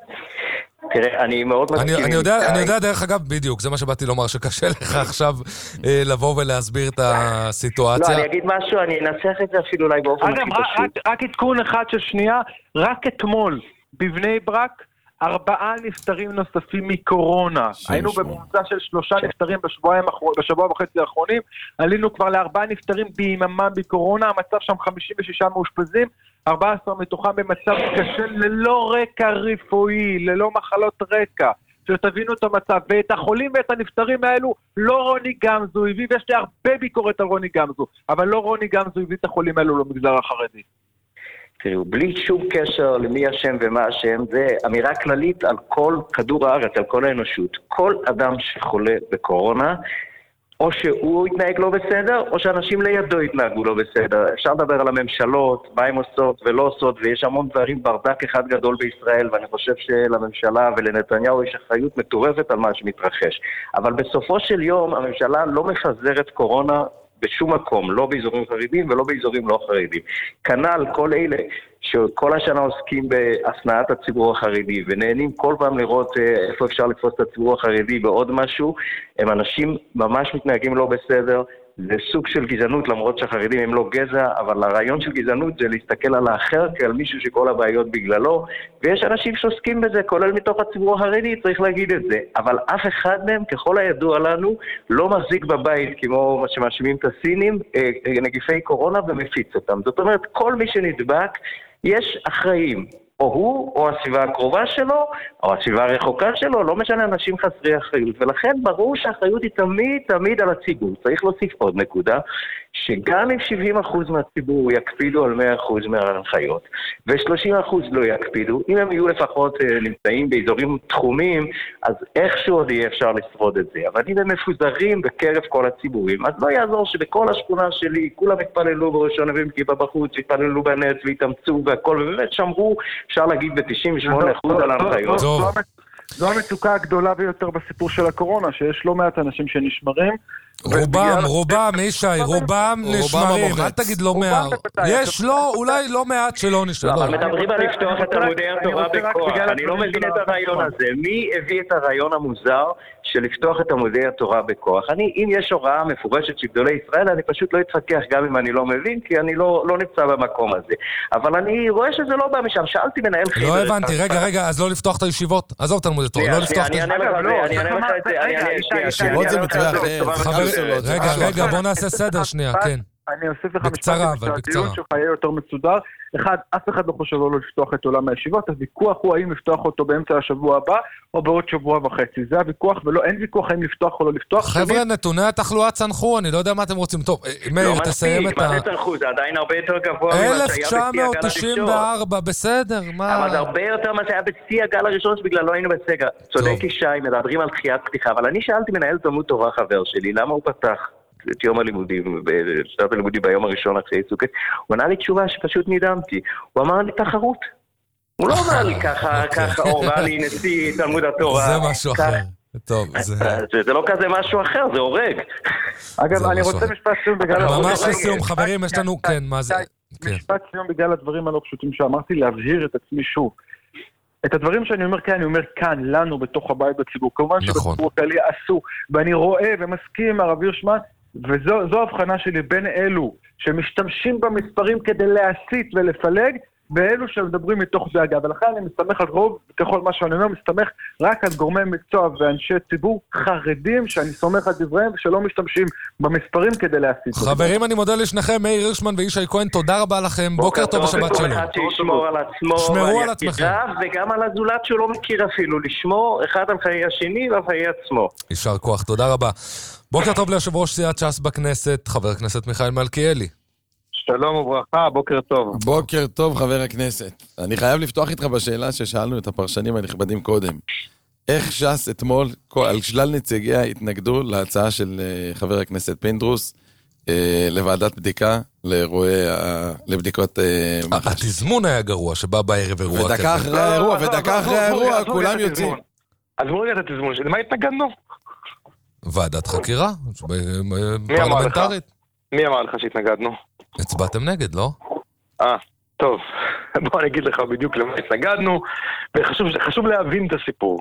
תראה, אני מאוד מסכים. אני יודע, דרך אגב, בדיוק, זה מה שבאתי לומר, שקשה לך עכשיו לבוא ולהסביר את הסיטואציה. לא, אני אגיד משהו, אני אנסח את זה אפילו אולי באופן הכי פשוט. רק עדכון אחד של שנייה, רק אתמול, בבני ברק, ארבעה נפטרים נוספים מקורונה. היינו בממוצע של שלושה נפטרים בשבוע וחצי האחרונים, עלינו כבר לארבעה נפטרים ביממה בקורונה, המצב שם חמישים ושישה מאושפזים, ארבעה עשר מתוכם במצב קשה ללא רקע רפואי, ללא מחלות רקע. שתבינו את המצב, ואת החולים ואת הנפטרים האלו לא רוני גמזו הביא, ויש לי הרבה ביקורת על רוני גמזו, אבל לא רוני גמזו הביא את החולים האלו למגזר החרדי. תראו, בלי שום קשר למי השם ומה השם, זה אמירה כללית על כל כדור הארץ, על כל האנושות. כל אדם שחולה בקורונה, או שהוא יתנהג לא בסדר, או שאנשים לידו יתנהגו לא בסדר. אפשר לדבר על הממשלות, מה הן עושות ולא עושות, ויש המון דברים ברדק אחד גדול בישראל, ואני חושב שלממשלה ולנתניהו יש אחריות מטורפת על מה שמתרחש. אבל בסופו של יום, הממשלה לא מפזרת קורונה בשום מקום, לא באזורים חרדים ולא באזורים לא חרדים. כנ"ל כל אלה שכל השנה עוסקים בהפנעת הציבור החרדי ונהנים כל פעם לראות איפה אפשר לתפוס את הציבור החרדי בעוד משהו, הם אנשים ממש מתנהגים לא בסדר. זה סוג של גזענות, למרות שהחרדים הם לא גזע, אבל הרעיון של גזענות זה להסתכל על האחר כעל מישהו שכל הבעיות בגללו, ויש אנשים שעוסקים בזה, כולל מתוך הציבור החרדי, צריך להגיד את זה. אבל אף אחד מהם, ככל הידוע לנו, לא מחזיק בבית, כמו מה שמאשימים את הסינים, נגיפי קורונה ומפיץ אותם. זאת אומרת, כל מי שנדבק, יש אחראים. או הוא, או הסביבה הקרובה שלו, או הסביבה הרחוקה שלו, לא משנה, אנשים חסרי אחריות. ולכן ברור שהאחריות היא תמיד, תמיד על הציבור. צריך להוסיף עוד נקודה, שגם אם שבעים אחוז מהציבור יקפידו על מאה אחוז מההנחיות, ו-שלושים אחוז לא יקפידו, אם הם יהיו לפחות נמצאים באזורים תחומים, אז איכשהו עוד יהיה אפשר לשרוד את זה. אבל אם הם מפוזרים בקרב כל הציבורים, אז לא יעזור שבכל השכונה שלי כולם התפללו בראשון לוי מקיבא בחוץ, התפללו בנץ והתאמצו והכל, ובאמת שמרו, אפשר להגיד ב-תשעים ושמונה אחוז על ההנחיות. זו המצוקה הגדולה ביותר בסיפור של הקורונה, שיש לא מעט אנשים שנשמרים. רובם, רובם, ישי, רובם נשמרים, אל תגיד לא מעט. יש לא, אולי לא מעט שלא נשמרים. אבל מדברים על לפתוח את תלמודי התורה בכוח. אני לא מבין את הרעיון הזה. מי הביא את הרעיון המוזר של לפתוח את תלמודי התורה בכוח? אני, אם יש הוראה מפורשת של גדולי ישראל, אני פשוט לא אתחכך גם אם אני לא מבין, כי אני לא נמצא במקום הזה. אבל אני רואה שזה לא בא משם. שאלתי מנהל חדר. לא הבנתי, רגע, רגע, אז לא לפתוח את הישיבות? עזוב תלמודי תורה, לא לפתוח את הישיבות. זה מתווה אחר. רגע, רגע, בוא נעשה סדר שנייה, כן. אני אוסיף לך בקצרה, אבל בקצרה. הדיון שלך יהיה יותר מסודר. אחד, אף אחד לא חושב לא לפתוח את עולם הישיבות, הוויכוח הוא האם לפתוח אותו באמצע השבוע הבא, או בעוד שבוע וחצי. זה הוויכוח, ולא, אין ויכוח האם לפתוח או לא לפתוח. חבר'ה, נתוני התחלואה צנחו, אני לא יודע מה אתם רוצים. טוב, מאיר, תסיים את ה... לא מספיק, מה זה צנחו? זה עדיין הרבה יותר גבוה. אלף תשע מאות תשעים וארבע, בסדר, מה... אבל זה הרבה יותר מה שהיה בשיא הגל הראשון, שבגלל לא היינו בסגר. צודק ישי, מדברים על דחיית פתיחה, אבל אני שאלתי מנהל תלמוד תורה חבר שלי, למה הוא פתח את יום הלימודים, בשנת הלימודים ביום הראשון אחרי סוכת, הוא ענה לי תשובה שפשוט נדהמתי. הוא אמר לי תחרות. הוא לא אמר לי ככה, ככה, הוראה לי נשיא תלמוד התורה. זה משהו אחר. טוב, זה... זה לא כזה משהו אחר, זה הורג. אגב, אני רוצה משפט סיום בגלל... ממש לסיום, חברים, יש לנו... כן, מה זה? משפט סיום בגלל הדברים הלא פשוטים שאמרתי, להבהיר את עצמי שוב. את הדברים שאני אומר כאן, אני אומר כאן, לנו, בתוך הבית בציבור. כמובן שבציבור הכללי עשו, ואני רואה ומסכים, הרב הירשמן, וזו הבחנה שלי בין אלו שמשתמשים במספרים כדי להסית ולפלג, ואלו שמדברים מתוך דאגה. ולכן אני מסתמך על רוב, ככל מה שאני אומר, מסתמך רק על גורמי מקצוע ואנשי ציבור חרדים, שאני סומך על דבריהם ושלא משתמשים במספרים כדי להסית. חברים, אני מודה לשניכם, מאיר הירשמן וישי כהן, תודה רבה לכם, בוקר טוב ושבת שלום. שישמור על עצמו, שמרו על עצמכם. וגם על הזולת שהוא לא מכיר אפילו, לשמור אחד על חיי השני ועל חיי עצמו. יישר כוח, תודה רבה. בוקר טוב ליושב ראש סיעת ש"ס בכנסת, חבר הכנסת מיכאל מלכיאלי. שלום וברכה, בוקר טוב. בוקר טוב, חבר הכנסת. אני חייב לפתוח איתך בשאלה ששאלנו את הפרשנים הנכבדים קודם. איך ש"ס אתמול, על שלל נציגיה, התנגדו להצעה של חבר הכנסת פינדרוס, לוועדת בדיקה, לאירועי, לבדיקות מח"ש. התזמון היה גרוע, שבא בערב אירוע כזה. ודקה אחרי האירוע, ודקה אחרי האירוע, כולם יוצאים. אז בואו נראה את התזמון, למה התנגדנו? ועדת חקירה, פרלמנטרית. מי אמר לך שהתנגדנו? הצבעתם נגד, לא? אה, טוב. בוא אני אגיד לך בדיוק למה התנגדנו, וחשוב להבין את הסיפור.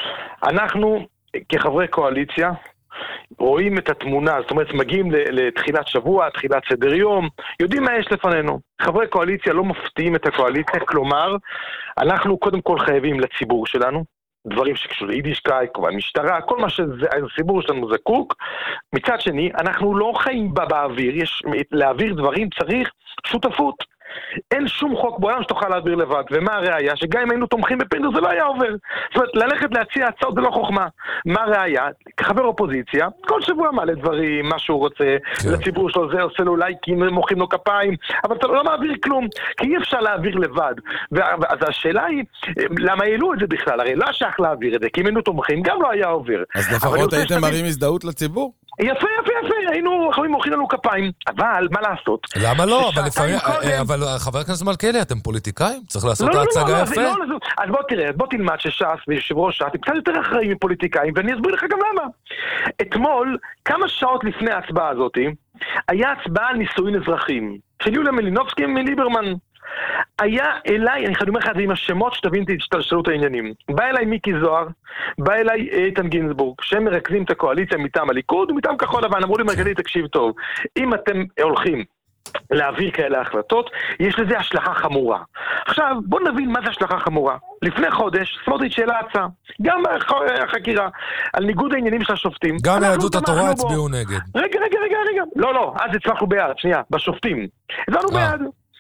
אנחנו, כחברי קואליציה, רואים את התמונה, זאת אומרת, מגיעים לתחילת שבוע, תחילת סדר יום, יודעים מה יש לפנינו. חברי קואליציה לא מפתיעים את הקואליציה, כלומר, אנחנו קודם כל חייבים לציבור שלנו, דברים שקשור ליידישקייט, כמובן משטרה, כל מה שהציבור שלנו זקוק. מצד שני, אנחנו לא חיים בה באוויר, יש, להעביר דברים צריך שותפות. אין שום חוק בעולם שתוכל להעביר לבד, ומה הראיה? שגם אם היינו תומכים בפינדרוס זה לא היה עובר. זאת אומרת, ללכת להציע הצעות זה לא חוכמה. מה הראיה? כחבר אופוזיציה, כל שבוע מעלה דברים, מה שהוא רוצה, לציבור שלו זה עושה לו לייקים, מוחאים לו כפיים, אבל אתה לא מעביר כלום, כי אי אפשר להעביר לבד. אז השאלה היא, למה העלו את זה בכלל? הרי לא שייך להעביר את זה, כי אם היינו תומכים גם לא היה עובר. אז לפחות הייתם מראים הזדהות לציבור? יפה, יפה, יפה, היינו חברים מוחאים לנו כפיים, אבל מה לעשות? למה לא? אבל לפעמים, אבל חבר הכנסת מלכיאלי, אתם פוליטיקאים? צריך לעשות את ההצגה יפה? אז בוא תראה, בוא תלמד שש"ס ויושב ראש ש"ס, הם קצת יותר אחראים מפוליטיקאים, ואני אסביר לך גם למה. אתמול, כמה שעות לפני ההצבעה הזאת, היה הצבעה על נישואין אזרחיים, של יוליה מלינובסקי מליברמן. היה אליי, אני אומר לך את זה עם השמות שתבין תשתלשלו את העניינים. בא אליי מיקי זוהר, בא אליי איתן גינזבורג, שהם מרכזים את הקואליציה מטעם הליכוד ומטעם כחול לבן, אמרו לי מרכזי תקשיב טוב, אם אתם הולכים להעביר כאלה החלטות, יש לזה השלכה חמורה. עכשיו, בואו נבין מה זה השלכה חמורה. לפני חודש, סמוטריץ' שאלה הצעה, גם החקירה, על ניגוד העניינים של השופטים. גם יהדות התורה הצביעו נגד. רגע, רגע, רגע, רגע. לא, לא, אז הצלחנו בעד, שנייה, בשופטים. הצבענו בעד.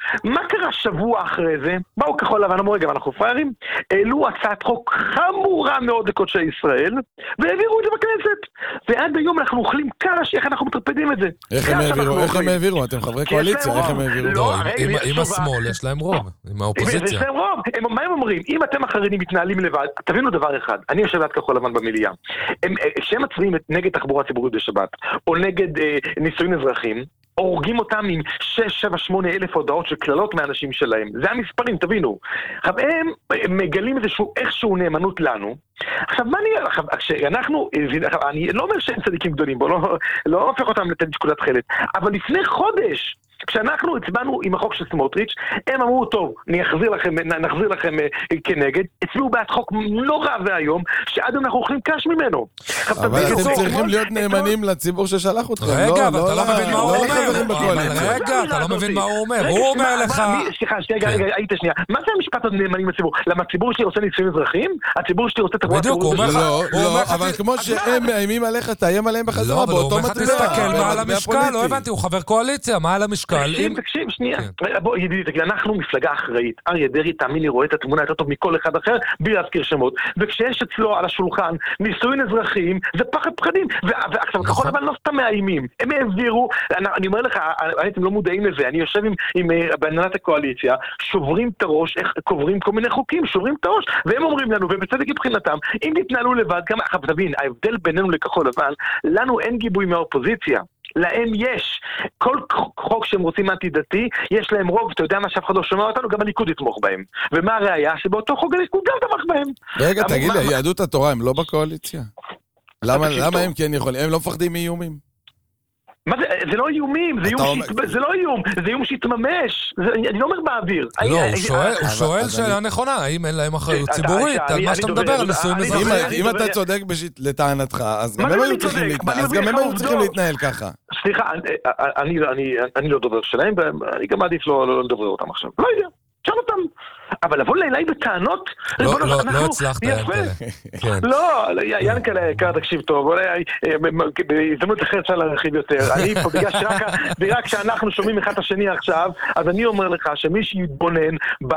מה קרה שבוע אחרי זה? באו כחול לבן, אמרו רגע, אנחנו פריירים, העלו הצעת חוק חמורה מאוד לקודשי ישראל, והעבירו את זה בכנסת. ועד היום אנחנו אוכלים קש, איך אנחנו מטרפדים את זה? איך הם העבירו? איך הם העבירו? אתם חברי קואליציה, איך הם העבירו? לא, עם השמאל יש להם רוב, עם האופוזיציה. יש להם רוב. מה הם אומרים? אם אתם החרדים מתנהלים לבד, תבינו דבר אחד, אני יושב ליד כחול לבן במליאה. כשהם מצביעים נגד תחבורה ציבורית בשבת, או נגד נישואים אזרחים, הורגים אותם עם שש, שבע, שמונה אלף הודעות של כללות מהאנשים שלהם. זה המספרים, תבינו. עכשיו, הם מגלים איזשהו, איכשהו נאמנות לנו. עכשיו, מה נראה לך? כשאנחנו, אני לא אומר שהם צדיקים גדולים בו, לא, לא הופך אותם לתת שקולת חלת, אבל לפני חודש, כשאנחנו הצבענו עם החוק של סמוטריץ', הם אמרו, טוב, נחזיר לכם, נחזיר לכם כנגד, הצביעו בעד חוק לא רע והיום, שעד אנחנו אוכלים קש ממנו. אבל אתם צריכים להיות נאמנים לציבור ששלח אתכם. רגע, אבל אתה לא מבין מה הוא אומר. רגע, אתה לא מבין מה הוא אומר. הוא אומר לך... סליחה, רגע, רגע, היית שנייה. מה זה המשפט הזה נאמנים לציבור? למה הציבור שלי רוצה נישואים אזרחיים? הציבור שלי רוצה תחבורה ציבורית? לא, לא, אבל כמו שהם מאיימים עליך, תאיים עליהם בחזרה באותו מטבע. תקשיב, תקשיב, שנייה. בוא, ידידי, תגיד, אנחנו מפלגה אחראית. אריה דרעי, תאמין לי, רואה את התמונה יותר טוב מכל אחד אחר, בלי להזכיר שמות. וכשיש אצלו על השולחן נישואים אזרחיים, זה פחד פחדים. ועכשיו, כחול לבן לא סתם מאיימים. הם העבירו, אני אומר לך, אתם לא מודעים לזה, אני יושב עם בהנהלת הקואליציה, שוברים את הראש, קוברים כל מיני חוקים, שוברים את הראש, והם אומרים לנו, ובצדק מבחינתם, אם תתנהלו לבד, גם, עכשיו תבין, ההבדל בינינו לכחול לבן, לנו אין גיבוי מהאופוזיציה. להם יש. כל חוק שהם רוצים אנטי-דתי, יש להם רוב, אתה יודע מה שאף אחד לא שומע אותנו, גם הליכוד יתמוך בהם. ומה הראיה? שבאותו חוק הליכוד גם תמך בהם. רגע, תגיד לי, יהדות התורה הם לא בקואליציה? למה הם כן יכולים? הם לא מפחדים מאיומים? מה זה? זה לא איומים, זה לא איום, זה איום שהתממש. אני לא אומר באוויר. לא, הוא שואל שאלה נכונה, האם אין להם אחריות ציבורית, על מה שאתה מדבר, על נישואים אזרחיים. אם אתה צודק לטענתך, אז גם הם היו צריכים להתנהל ככה. סליחה, אני לא דובר שלהם, ואני גם מעדיף לא לדבר אותם עכשיו. לא יודע. תשאל אותם. אבל לבוא אליי בטענות... לא, לא, לא הצלחת, ינקלה. לא, ינקלה, יקר, תקשיב טוב, אולי בהזדמנות אחרת אפשר להרחיב יותר. אני פה, בגלל שאנחנו שומעים אחד השני עכשיו, אז אני אומר לך שמי שיתבונן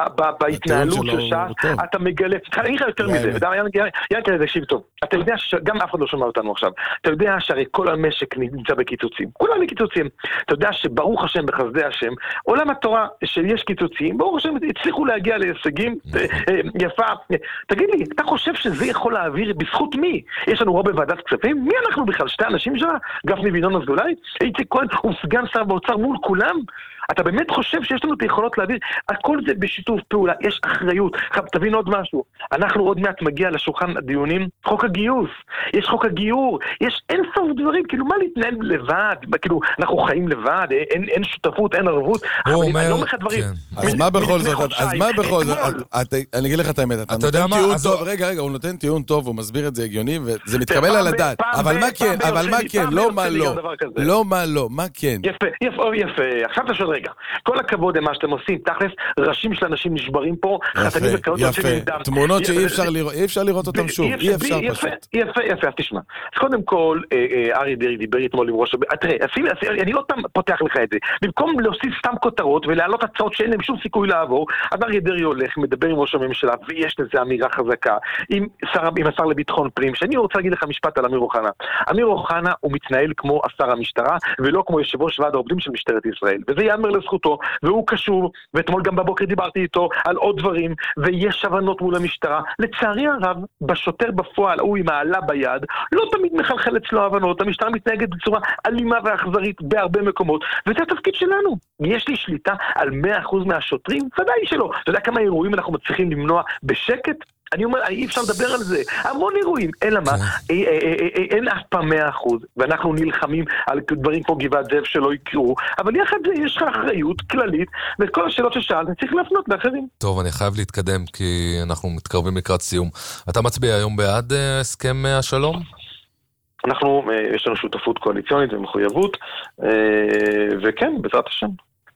בהתנהלות של ש"ס, אתה מגלה... אני חייב יותר מזה, ינקלה, תקשיב טוב. אתה יודע שגם אף אחד לא שומע אותנו עכשיו. אתה יודע שהרי כל המשק נמצא בקיצוצים. כולם בקיצוצים. אתה יודע שברוך השם בחסדי השם, עולם התורה שיש קיצוצים, ברוך השם הצליחו להגיע להישגים יפה. תגיד לי, אתה חושב שזה יכול להעביר בזכות מי? יש לנו רוב בוועדת כספים? מי אנחנו בכלל? שתי אנשים שלה? גפני וינון אזולאי? איציק כהן הוא סגן שר באוצר מול כולם? אתה באמת חושב שיש לנו את היכולות להעביר? הכל זה בשיתוף פעולה, יש אחריות. עכשיו, תבין עוד משהו. אנחנו עוד מעט מגיע לשולחן הדיונים, חוק הגיוס. יש חוק הגיור. יש אין סוף דברים, כאילו מה להתנהל לבד? כאילו, אנחנו חיים לבד, אין, אין שותפות, אין ערבות. הוא אומר... אני לא אומר לך דברים. אז מה בכל זאת? אז מה בכל זאת? אני אגיד לך את האמת. אתה נותן טיעון טוב, רגע, רגע, הוא נותן טיעון טוב, הוא מסביר את זה הגיוני, וזה מתקבל על הדעת. אבל מה כן? אבל מה כן? לא מה לא. לא מה לא. מה כן? יפה, יפה, יפה. עכשיו אתה שואל רגע. כל הכבוד למה שאתם עושים, תכלס, ראשים של אנשים נשברים פה, חתנים וקרות יוצאים מדם. תמונות שאי אפשר לראות אותם שוב, אי אפשר פשוט. יפה, יפה, אז תשמע. אז קודם כל, אריה דרעי דיבר אתמול עם ראש... תראה, אני לא פותח לך את זה. במקום להוסיף סתם כותרות ולהעלות הצעות שאין להם שום סיכוי לעבור, אז אריה דרעי הולך, מדבר עם ראש הממשלה, ויש לזה אמירה חזקה, עם השר לביטחון פנים, שאני רוצה להגיד לך משפט על אמיר אוחנה. אמיר אוחנה הוא מתנהל כמו שר המשטרה, ולא כמו יושב ראש ועד העובדים של משטרת ישראל. וזה יאמר לזכותו, והוא קשור, ואתמול גם בבוקר דיברתי איתו על עוד דברים, ויש הבנות מול המשטרה. לצערי הרב, בשוטר בפועל, הוא עם העלה ביד, לא תמיד מחלחל אצלו הבנות, המשטרה מתנהגת בצורה אלימה ואכזרית בהרבה מקומות, וזה התפקיד שלנו. יש לי שליטה על מאה אחוז מהשוטרים? ודאי שלא. אתה יודע כמה אירועים אנחנו מצליחים למנוע בשקט? אני אומר, אי אפשר לדבר על זה. המון אירועים. אלא מה? אין אף פעם מאה אחוז, ואנחנו נלחמים על דברים כמו גבעת זאב שלא יקרו, אבל יחד זה יש לך אחריות כללית, ואת כל השאלות ששאלת צריך להפנות לאחרים. טוב, אני חייב להתקדם, כי אנחנו מתקרבים לקראת סיום. אתה מצביע היום בעד הסכם השלום? אנחנו, יש לנו שותפות קואליציונית ומחויבות, וכן, בעזרת השם.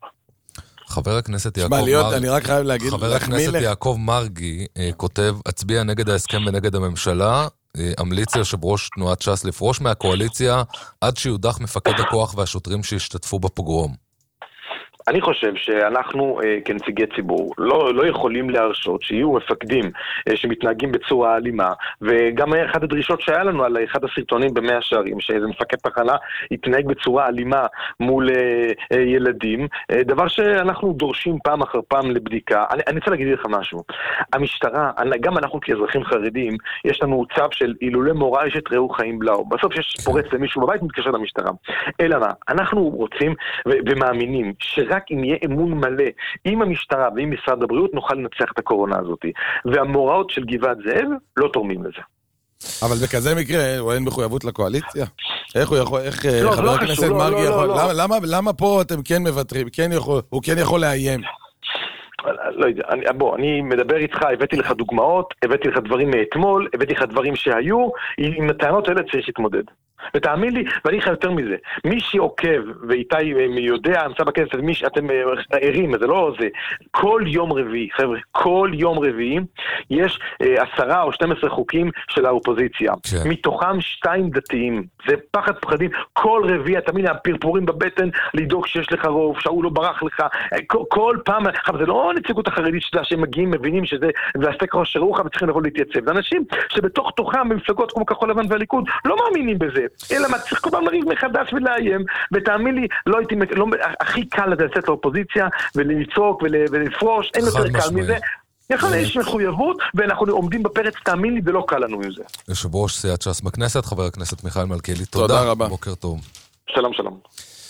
חבר הכנסת יעקב מרגי, אני רק חייב להגיד, חבר הכנסת יעקב מרגי כותב, הצביע נגד ההסכם ונגד הממשלה, המליץ ליושב ראש תנועת ש"ס לפרוש מהקואליציה, עד שיודח מפקד הכוח והשוטרים שהשתתפו בפוגרום. אני חושב שאנחנו אה, כנציגי ציבור לא, לא יכולים להרשות שיהיו מפקדים אה, שמתנהגים בצורה אלימה, וגם אחת הדרישות שהיה לנו על אחד הסרטונים במאה השערים, שאיזה מפקד תחנה יתנהג בצורה אלימה מול אה, אה, ילדים, אה, דבר שאנחנו דורשים פעם אחר פעם לבדיקה. אני, אני רוצה להגיד לך משהו. המשטרה, גם אנחנו כאזרחים חרדים, יש לנו צו של אילולי מורא יש את ראו חיים בלעו. בסוף יש פורץ למישהו בבית, מתקשר למשטרה. אלא מה? אנחנו רוצים ו- ומאמינים שרק אם יהיה אמון מלא עם המשטרה ועם משרד הבריאות, נוכל לנצח את הקורונה הזאת. והמוראות של גבעת זאב לא תורמים לזה. אבל בכזה מקרה, הוא אין מחויבות לקואליציה? איך הוא יכול, איך לא, חבר לא הכנסת חשוב, מרגי לא, לא, יכול, לא, למה, לא. למה, למה פה אתם כן מבטרים, כן יכול, הוא כן יכול לאיים? לא יודע, אני, בוא, אני מדבר איתך, הבאתי לך דוגמאות, הבאתי לך דברים מאתמול, הבאתי לך דברים שהיו, עם הטענות האלה צריך להתמודד. ותאמין לי, ואני לך יותר מזה, מי שעוקב, ואיתי יודע, נמצא בכנסת, מי שאתם ערים, זה לא זה, כל יום רביעי, חבר'ה, כל יום רביעי, יש אה, עשרה או שתים עשרה חוקים של האופוזיציה. כן. מתוכם שתיים דתיים. זה פחד פחדים. כל רביעי, אתה מבין, הפרפורים בבטן, לדאוג שיש לך רוב, שהוא לא ברח לך. כל, כל פעם, אבל זה לא נציגות החרדית שלה, שהם מגיעים, מבינים שזה, והסתק ראש שרוחה וצריכים לבוא להתייצב. זה אנשים שבתוך תוכם, במפלגות כמו כחול לבן והליכוד, לא מאמינים בזה. אלא מה, צריך כל פעם לריב מחדש ולאיים, ותאמין לי, לא הייתי, לא, הכי קל לצאת לאופוזיציה, ולצעוק ולפרוש, אין יותר קל מזה. יכול יש מחויבות, ואנחנו עומדים בפרץ, תאמין לי, ולא קל לנו עם זה. יושב ראש סיעת ש"ס בכנסת, חבר הכנסת מיכאל מלכיאלי, תודה רבה. בוקר טוב. שלום, שלום.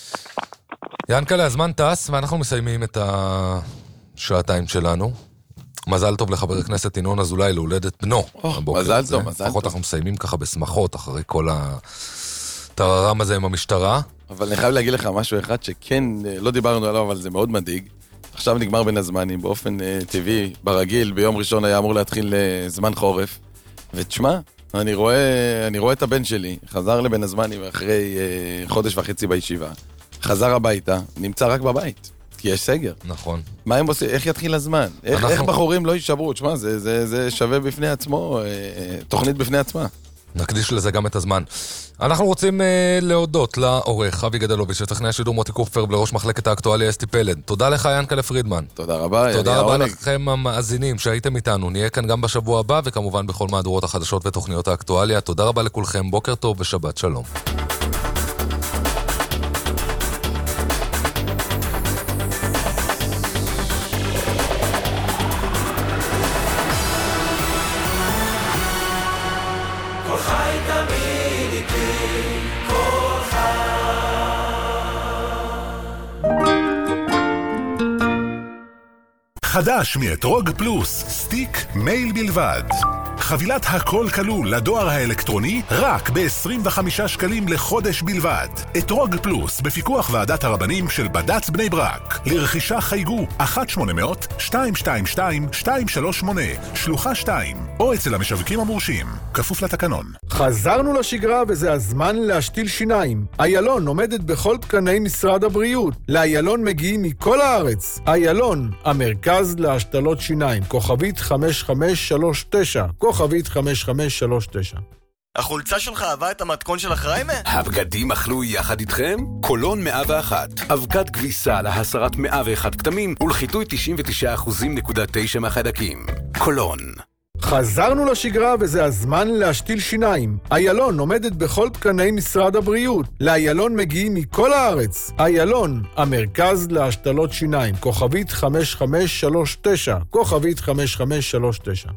ינקלה, הזמן טס, ואנחנו מסיימים את השעתיים שלנו. מזל טוב לחבר הכנסת ינון אזולאי להולדת בנו. מזל טוב, מזל טוב. לפחות אנחנו מסיימים ככה בשמחות, אחרי כל הטררם הזה עם המשטרה. אבל אני חייב להגיד לך משהו אחד שכן, לא דיברנו עליו, אבל זה מאוד מדאיג. עכשיו נגמר בין הזמנים, באופן טבעי, ברגיל, ביום ראשון היה אמור להתחיל זמן חורף. ותשמע, אני רואה, אני רואה את הבן שלי, חזר לבין הזמנים אחרי חודש וחצי בישיבה. חזר הביתה, נמצא רק בבית. כי יש סגר. נכון. מה הם עושים? איך יתחיל הזמן? איך, אנחנו... איך בחורים לא יישברו? תשמע, זה, זה, זה שווה בפני עצמו, תוכנית בפני עצמה. נקדיש לזה גם את הזמן. אנחנו רוצים אה, להודות לעורך אבי גדלוביץ', לטכנאי השידור מוטי קופר ולראש מחלקת האקטואליה אסתי פלד. תודה לך ינקלה פרידמן. תודה רבה. תודה רבה לכם המאזינים שהייתם איתנו. נהיה כאן גם בשבוע הבא וכמובן בכל מהדורות החדשות ותוכניות האקטואליה. תודה רבה לכולכם, בוקר טוב ושבת שלום. חדש מאתרוג פלוס, סטיק מייל בלבד. חבילת הכל כלול לדואר האלקטרוני רק ב-עשרים וחמישה שקלים לחודש בלבד. אתרוג פלוס בפיקוח ועדת הרבנים של בד"ץ בני ברק. לרכישה חייגו אחת שמונה אפס אפס שתיים שתיים שתיים שתיים שלוש שמונה שלוחה שתיים או אצל המשווקים המורשים. כפוף לתקנון. חזרנו לשגרה וזה הזמן להשתיל שיניים. איילון עומדת בכל תקני משרד הבריאות. לאיילון מגיעים מכל הארץ. איילון, המרכז להשתלות שיניים. כוכבית חמש חמש שלוש תשע. כוכבית חמש חמש שלוש תשע. החולצה שלך אהבה את המתכון של החריימה? הבגדים אכלו יחד איתכם? קולון מאה ואחת. אבקת כביסה להסרת מאה ואחת כתמים ולחיטוי תשעים ותשעה אחוז נקודה תשע מהחיידקים. קולון. חזרנו לשגרה וזה הזמן להשתיל שיניים. איילון עומדת בכל תקני משרד הבריאות. לאיילון מגיעים מכל הארץ. איילון, המרכז להשתלות שיניים. כוכבית חמש חמש שלוש תשע. כוכבית חמש חמש שלוש תשע.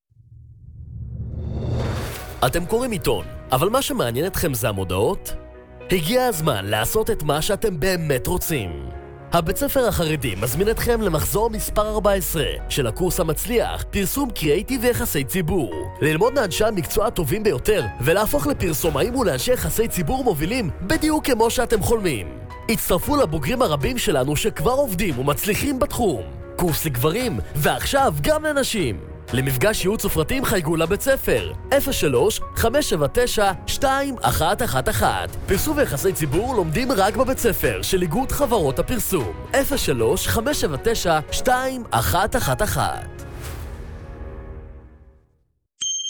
אתם קוראים עיתון, אבל מה שמעניין אתכם זה המודעות? הגיע הזמן לעשות את מה שאתם באמת רוצים. הבית ספר החרדי מזמין אתכם למחזור מספר ארבע עשרה של הקורס המצליח, פרסום קריאיטיב ויחסי ציבור. ללמוד מאנשי המקצוע הטובים ביותר ולהפוך לפרסומאים ולאנשי יחסי ציבור מובילים בדיוק כמו שאתם חולמים. הצטרפו לבוגרים הרבים שלנו שכבר עובדים ומצליחים בתחום. קורס לגברים ועכשיו גם לנשים. למפגש ייעוץ ופרטים חייגו לבית ספר אפס שלוש חמש שבע תשע שתיים אחת אחת אחת. פרסום ויחסי ציבור לומדים רק בבית ספר של איגוד חברות הפרסום אפס שלוש חמש שבע תשע שתיים אחת אחת אחת.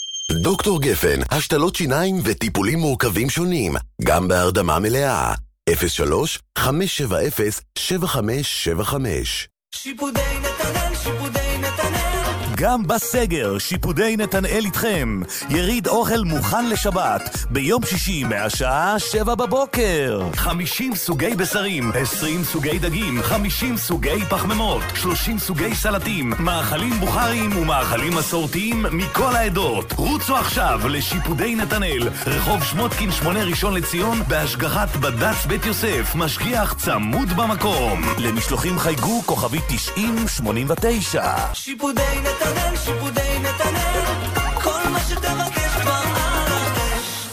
דוקטור גפן, השתלות שיניים וטיפולים מורכבים שונים, גם בהרדמה מלאה. אפס שלוש חמש שבע אפס שבע חמש שבע חמש. שיפודי נתנאל, שיפודי נתנאל. גם בסגר, שיפודי נתנאל איתכם. יריד אוכל מוכן לשבת, ביום שישי מהשעה שבע בבוקר. חמישים סוגי בשרים, עשרים סוגי דגים, חמישים סוגי פחמימות, שלושים סוגי סלטים, מאכלים בוכרים ומאכלים מסורתיים מכל העדות. רוצו עכשיו לשיפודי נתנאל, רחוב שמותקין שמונה ראשון לציון, בהשגחת בד"ץ בית יוסף, משגיח צמוד במקום. למשלוחים חייגו כוכבי תשעים שמונים ותשע. שיפודי נתנאל, שיפודי נתנאל, כל מה שתבקש כבר על הראש.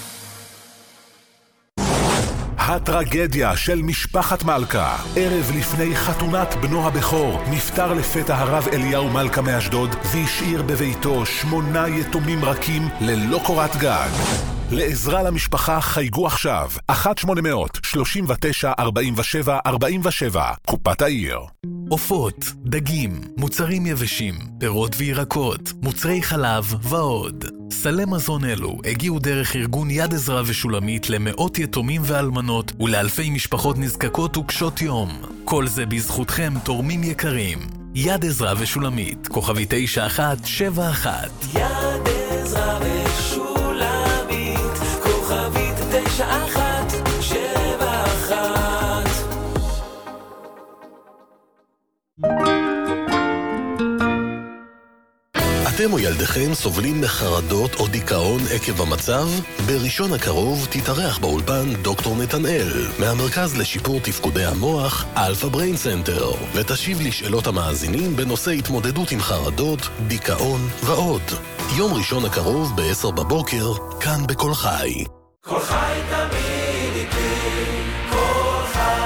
הטרגדיה של משפחת מלכה. ערב לפני חתונת בנו הבכור נפטר לפתע הרב אליהו מלכה מאשדוד והשאיר בביתו שמונה יתומים רכים ללא קורת גג. לעזרה למשפחה חייגו עכשיו אחת שמונה מאות שלושים ותשע ארבעים ושבע ארבעים ושבע, קופת העיר. עופות, דגים, מוצרים יבשים, פירות וירקות, מוצרי חלב ועוד. סלי מזון אלו הגיעו דרך ארגון יד עזרא ושולמית למאות יתומים ואלמנות ולאלפי משפחות נזקקות וקשות יום. כל זה בזכותכם תורמים יקרים. יד עזרא ושולמית, כוכבי תשע אחת שבע אחת. יד עזרא ושולמית, כוכבית תשע אחת שבע אחת. אתם או ילדיכם סובלים מחרדות או דיכאון עקב המצב? בראשון הקרוב תתארח באולפן דוקטור נתנאל מהמרכז לשיפור תפקודי המוח אלפא בריין סנטר, ותשיב לשאלות המאזינים בנושא התמודדות עם חרדות, דיכאון ועוד. יום ראשון הקרוב ב-עשר בבוקר, כאן בכל חי. כל חי תמיד איתי, כל חי.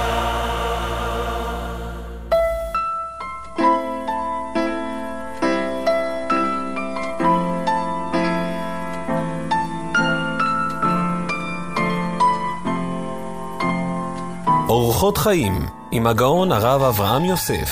אורחות חיים עם הגאון הרב אברהם יוסף.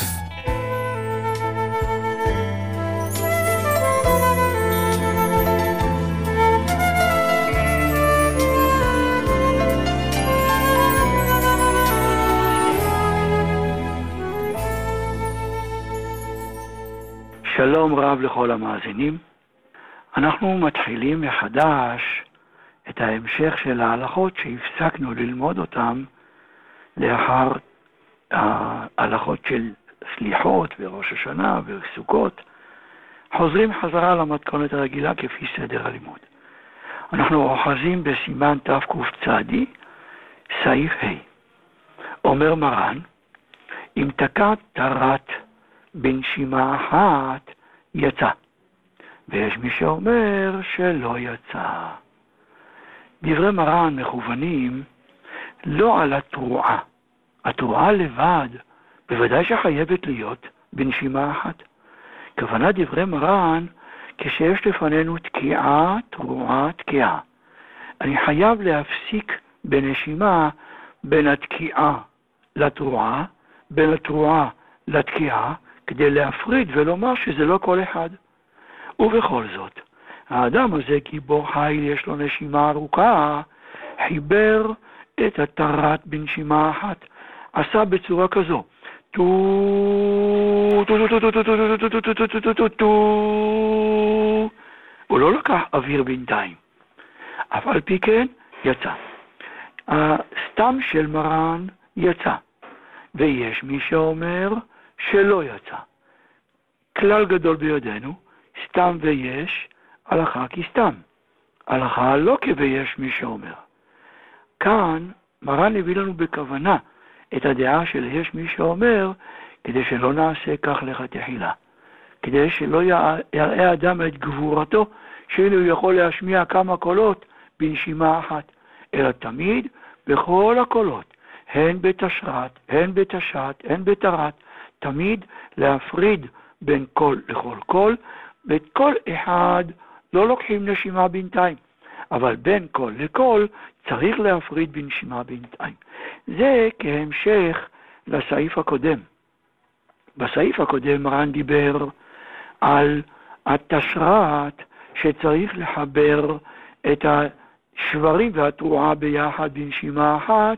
שלום רב לכל המאזינים. אנחנו מתחילים מחדש את ההמשך של ההלכות שהפסקנו ללמוד אותם לאחר ההלכות של סליחות וראש השנה וסוכות. חוזרים חזרה למתכונת הרגילה כפי סדר הלימוד. אנחנו אוחזים בסימן תקצ"ד, סעיף ה'. אומר מרן, אם תקע תרת בנשימה אחת יצא, ויש מי שאומר שלא יצא. דברי מרן מכוונים לא על התרועה. התרועה לבד בוודאי שחייבת להיות בנשימה אחת. כוונת דברי מרן, כשיש לפנינו תקיעה, תרועה, תקיעה. אני חייב להפסיק בנשימה בין התקיעה לתרועה, בין התרועה לתקיעה, כדי להפריד ולומר שזה לא כל אחד. ובכל זאת, האדם הזה גיבור חיל, יש לו נשימה ארוכה, חיבר את התרת בנשימה אחת, עשה בצורה כזו, טו טו טו טו טו טו טו טו טו טו טו טו. הוא לא לקח אוויר בינתיים, אף על פי כן יצא. הסתם של מרן יצא, ויש מי שאומר שלא יצא. כלל גדול בידינו, סתם ויש, הלכה כסתם. הלכה לא כביש מי שאומר. כאן מרן הביא לנו בכוונה את הדעה של יש מי שאומר, כדי שלא נעשה כך לכתחילה. כדי שלא יראה אדם את גבורתו, שהנה הוא יכול להשמיע כמה קולות בנשימה אחת, אלא תמיד בכל הקולות, הן בתשרת, הן בתשת, הן בתרת, תמיד להפריד בין קול לכל קול, ואת כל אחד לא לוקחים נשימה בינתיים, אבל בין קול לקול צריך להפריד בנשימה בינתיים. זה כהמשך לסעיף הקודם. בסעיף הקודם מרן דיבר על התשרת שצריך לחבר את השברים והתרועה ביחד בנשימה אחת,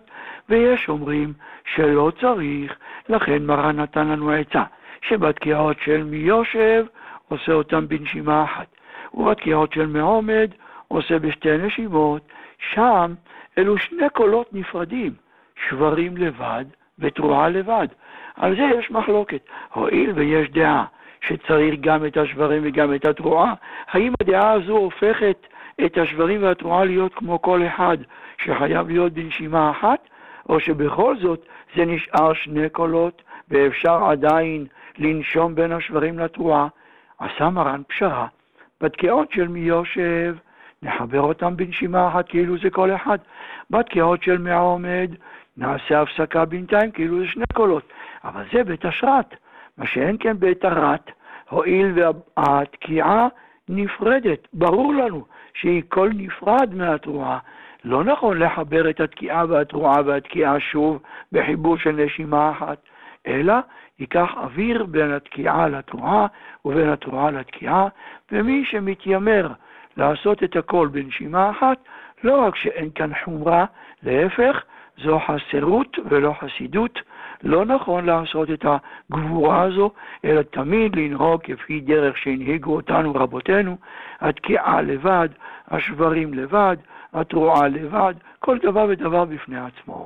ויש אומרים שלא צריך, לכן מרן נתן לנו עצה, שבתקיעות של מי יושב עושה אותם בנשימה אחת, ובתקיעות של מעומד עושה בשתי נשימות. שם אלו שני קולות נפרדים, שברים לבד ותרועה לבד. על זה יש מחלוקת. הואיל ויש דעה שצריך גם את השברים וגם את התרועה, האם הדעה הזו הופכת את השברים והתרועה להיות כמו כל אחד שחייב להיות בנשימה אחת, או שבכל זאת זה נשאר שני קולות ואפשר עדיין לנשום בין השברים לתרועה? עשה מרן פשרה, בתקיעות של מי יושב נחבר אותם בנשימה אחת כאילו זה כל אחד, בתקיעות של מעומד נעשה הפסקה בינתיים כאילו זה שני קולות, אבל זה בית השרת, מה שאין כן בית הרת, הואיל והתקיעה נפרדת, ברור לנו שהיא כל נפרד מהתרועה, לא נכון לחבר את התקיעה והתרועה והתקיעה שוב בחיבור של נשימה אחת, אלא ייקח אוויר בין התקיעה לתרועה ובין התרועה לתקיעה, ומי שמתיימר לעשות את הכל בנשימה אחת, לא רק שאין כאן חומרה, להפך, זו חסרות ולא חסידות, לא נכון לעשות את הגבורה הזו, אלא תמיד לנהוג כפי דרך שהנהיגו אותנו רבותינו, התקיעה לבד, השברים לבד, התרועה לבד, כל דבר ודבר בפני עצמו.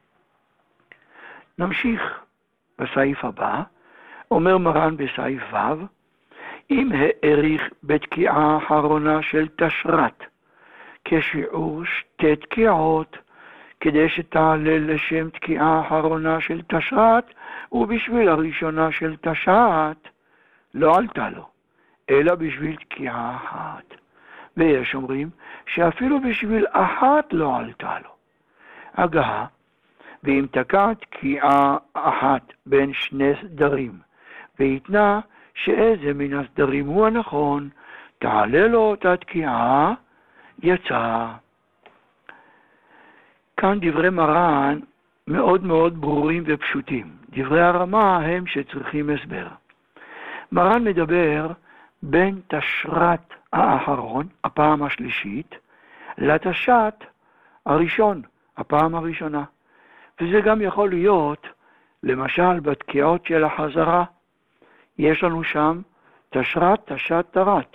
נמשיך בסעיף הבא, אומר מרן בסעיף ו', אם העריך בתקיעה האחרונה של תשרת, כשיעור שתי תקיעות, כדי שתעלה לשם תקיעה האחרונה של תשרת, ובשביל הראשונה של תשעת, לא עלתה לו, אלא בשביל תקיעה אחת. ויש אומרים שאפילו בשביל אחת לא עלתה לו. הגה, ואם תקע תקיעה אחת בין שני סדרים, ויתנה שאיזה מן הסדרים הוא הנכון, תעלה לו אותה תקיעה, יצא. כאן דברי מרן מאוד מאוד ברורים ופשוטים. דברי הרמה הם שצריכים הסבר. מרן מדבר בין תשרת האחרון, הפעם השלישית, לתשת הראשון, הפעם הראשונה. וזה גם יכול להיות, למשל, בתקיעות של החזרה. יש לנו שם תשרת, תשת, תרת.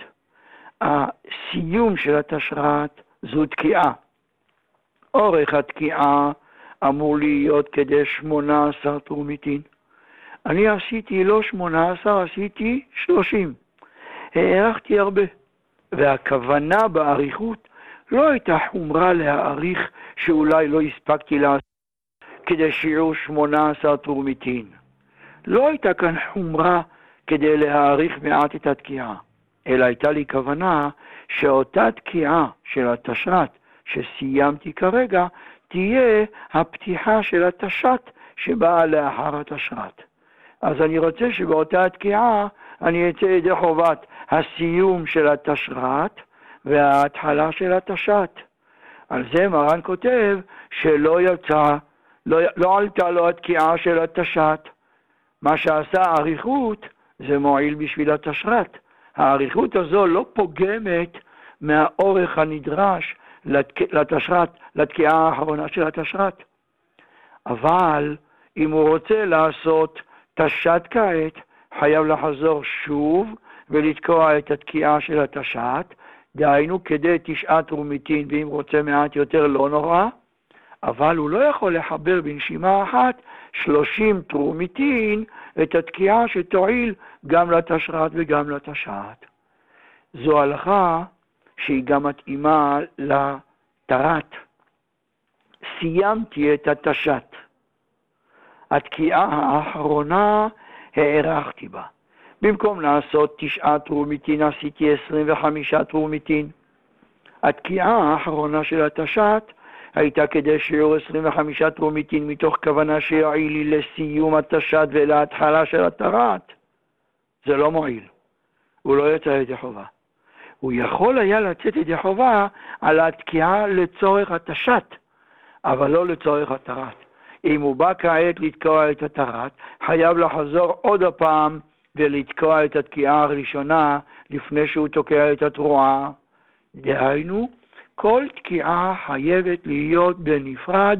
הסיום של התשרת זו תקיעה. אורך התקיעה אמור להיות כדי שמונה עשר תרומיתין. אני עשיתי לא שמונה עשר, עשיתי שלושים. הערכתי הרבה. והכוונה בעריכות לא הייתה חומרה להעריך שאולי לא הספקתי לעשות כדי שיעור שמונה עשר תרומיתין. לא הייתה כאן חומרה כדי להעריך מעט את התקיעה, אלא הייתה לי כוונה שאותה תקיעה של התשרת שסיימתי כרגע, תהיה הפתיחה של התשת שבאה לאחר התשרת. אז אני רוצה שבאותה התקיעה אני אצא ידי חובת הסיום של התשרת וההתחלה של התשת. על זה מרן כותב שלא יצא, לא, לא עלתה לו התקיעה של התשת. מה שעשה העריכות זה מועיל בשביל התשרת. העריכות הזו לא פוגמת מהאורך הנדרש לתשרת, לתקיעה האחרונה של התשרת. אבל אם הוא רוצה לעשות תשת כעת, חייב לחזור שוב ולתקוע את התקיעה של התשת, דהיינו כדי תשעה תרומיתין, ואם רוצה מעט יותר לא נורא, אבל הוא לא יכול לחבר בנשימה אחת שלושים תרומיתין את התקיעה שתועיל גם לתשרת וגם לתשת. זו הלכה שהיא גם מתאימה לתרת. סיימתי את התשת. התקיעה האחרונה הערכתי בה. במקום לעשות תשעה תרומיתין עשיתי עשרים וחמישה תרומיתין. התקיעה האחרונה של התשת הייתה כדי שיעור עשרים וחמישה תרומיתין מתוך כוונה שיועיל לי לסיום התשת ולהתחלה של התרת. זה לא מועיל. הוא לא יצא ידי חובה. הוא יכול היה לצאת ידי חובה על התקיעה לצורך התשת, אבל לא לצורך התרת. אם הוא בא כעת לתקוע את התרת, חייב לחזור עוד הפעם ולתקוע את התקיעה הראשונה לפני שהוא תוקע את התרועה. דהיינו, כל תקיעה חייבת להיות בנפרד,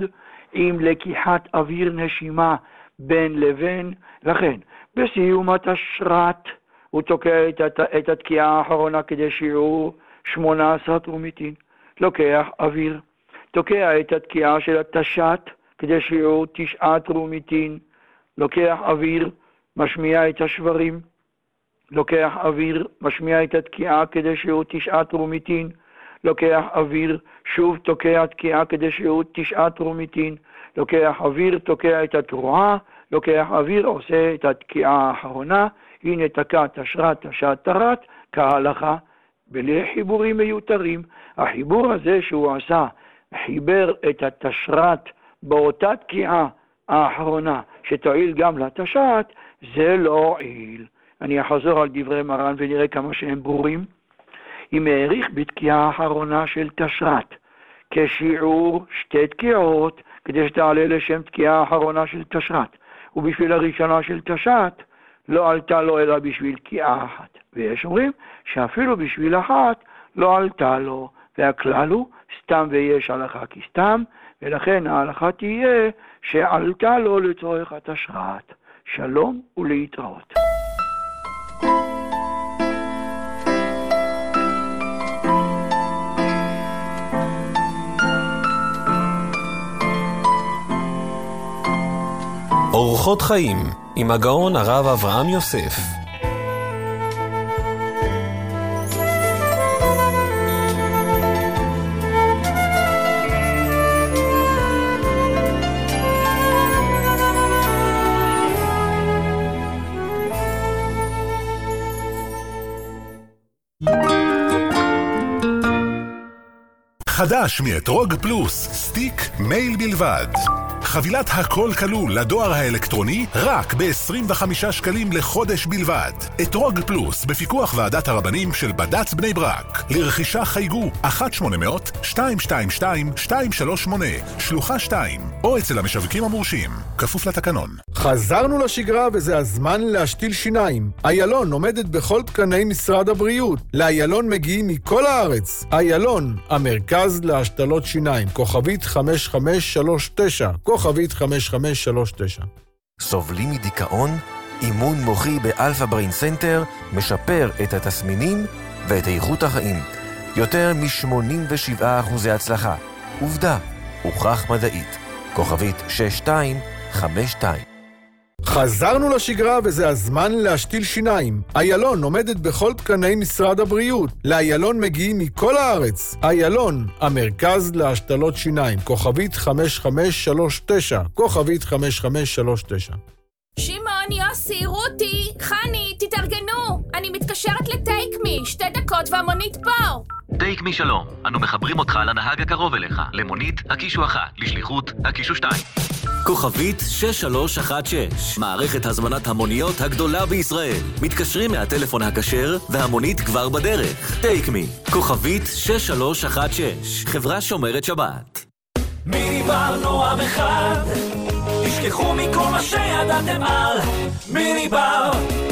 עם לקיחת אוויר נשימה בין לבין. לכן, בסיום התשרת, הוא תוקע את, את, את התקיעה האחרונה כדי שיעור שמונה עשרה טרומיטין. לוקח אוויר, תוקע את התקיעה של התשת כדי שיעור תשעה טרומיטין. לוקח אוויר, משמיע את השברים. לוקח אוויר, משמיע את התקיעה כדי שיעור תשעה טרומיטין. לוקח אוויר, שוב תוקע תקיעה כדי שיעור תשעה טרומיטין. לוקח אוויר, תוקע את התרועה. לוקח אוויר, עושה את התקיעה האחרונה. הנה תקע תשרת, תשת, תרת, כהלכה, בלי חיבורים מיותרים. החיבור הזה שהוא עשה, חיבר את התשרת באותה תקיעה האחרונה, שתועיל גם לתשת, זה לא הועיל. אני אחזור על דברי מרן ונראה כמה שהם ברורים. אם העריך בתקיעה האחרונה של תשרת, כשיעור שתי תקיעות, כדי שתעלה לשם תקיעה האחרונה של תשרת, ובשביל הראשונה של תשת, לא עלתה לו אלא בשביל תקיעה אחת. ויש אומרים שאפילו בשביל אחת לא עלתה לו, והכלל הוא סתם ויש הלכה כסתם, ולכן ההלכה תהיה שעלתה לו לצורך התשרת. שלום ולהתראות. אורחות חיים עם הגאון הרב אברהם יוסף. חדש מאתרוג פלוס, סטיק מייל בלבד. חבילת הכל כלול לדואר האלקטרוני רק ב-עשרים וחמישה שקלים לחודש בלבד. אתרוג פלוס בפיקוח ועדת הרבנים של בד"ץ בני ברק. לרכישה חייגו אחת שמונה אפס אפס שתיים שתיים שתיים שתיים שלוש שמונה שלוחה שתיים או אצל המשווקים המורשים. כפוף לתקנון. חזרנו לשגרה וזה הזמן להשתיל שיניים. איילון עומדת בכל תקני משרד הבריאות. לאיילון מגיעים מכל הארץ. איילון, המרכז להשתלות שיניים. כוכבית חמש חמש שלוש תשע. כוכבית חמש חמש שלוש תשע. סובלים מדיכאון? אימון מוחי באלפא בריין סנטר משפר את התסמינים ואת איכות החיים. יותר מ-שמונים ושבעה אחוזי הצלחה. עובדה, הוכח מדעית. כוכבית שש שתיים חמש שתיים. חזרנו לשגרה וזה הזמן להשתיל שיניים. איילון עומדת בכל תקני משרד הבריאות. לאיילון מגיעים מכל הארץ. איילון, המרכז להשתלות שיניים. כוכבית חמש חמש שלוש תשע. כוכבית חמש חמש שלוש תשע. שמעון, יוסי, רותי, חני, תתארגנו. אני מתקשרת לטייקמי, שתי דקות והמונית פה. טייקמי שלום, אנו מחברים אותך לנהג הקרוב אליך. למונית, הקישו אחת, לשליחות, הקישו שתיים. כוכבית שש שלוש אחת שש, מערכת הזמנת המוניות הגדולה בישראל. מתקשרים מהטלפון הכשר והמונית כבר בדרך. טייקמי, כוכבית שש שלוש אחת שש, חברה שומרת שבת. מיני בר נועם אחד, תשכחו מכל מה שידעתם על מיני בר.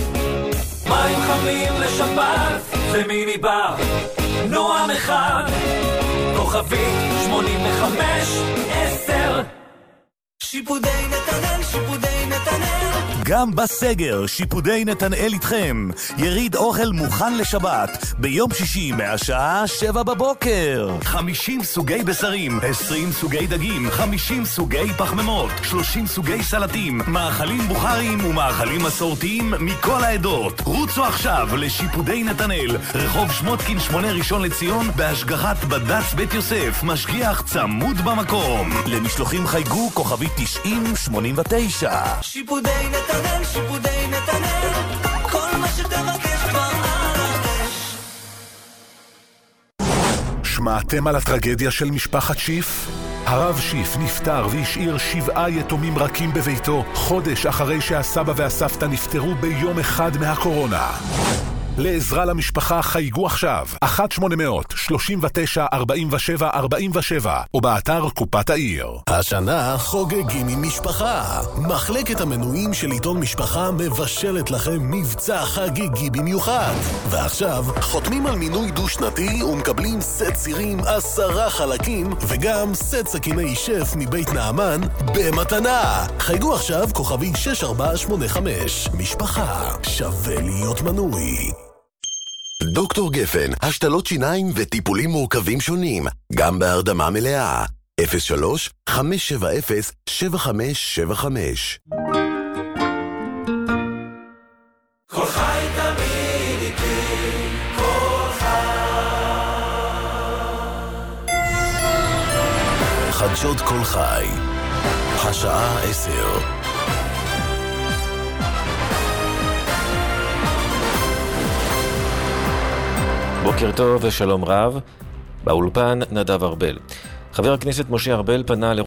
מים חמים לשבת, זה מיני בר נועם אחד, כוכבית שמונים וחמש עשר. שיפודי נתנאל, שיפודי נתנאל. גם בסגר, שיפודי נתנאל איתכם. יריד אוכל מוכן לשבת, ביום שישי מהשעה שבע בבוקר. חמישים סוגי בשרים, עשרים סוגי דגים, חמישים סוגי פחמימות, שלושים סוגי סלטים, מאכלים בוכריים ומאכלים מסורתיים מכל העדות. רוצו עכשיו לשיפודי נתנאל, רחוב שמותקין שמונה ראשון לציון, בהשגחת בד"ץ בית יוסף, משגיח צמוד במקום. למשלוחים חייגו כוכבית תשעים שמונים ותשע. שיפודי נתנאל, שיפודי נתנאל, כל מה שתבקש כבר על הראש. שמעתם על הטרגדיה של משפחת שיף? הרב שיף נפטר והשאיר שבעה יתומים רכים בביתו, חודש אחרי שהסבא והסבתא נפטרו ביום אחד מהקורונה. לעזרה למשפחה חייגו עכשיו, אחת שמונה אפס אפס שלושים ותשע ארבעים ושבע ארבעים ושבע, או באתר קופת העיר. השנה חוגגים עם משפחה. מחלקת המנויים של עיתון משפחה מבשלת לכם מבצע חגיגי במיוחד. ועכשיו חותמים על מינוי דו-שנתי ומקבלים סט צירים עשרה חלקים, וגם סט סכיני שף מבית נעמן במתנה. חייגו עכשיו כוכבי שש ארבע שמונה חמש. משפחה, שווה להיות מנוי. דוקטור גפן, השתלות שיניים וטיפולים מורכבים שונים, גם בהרדמה מלאה. אפס שלוש חמש שבע אפס שבע חמש שבע חמש. כל חי תמיד איתי, כל חי. חדשות כל חי, השעה עשר. בוקר טוב ושלום רב, באולפן נדב ארבל. חבר הכנסת משה ארבל פנה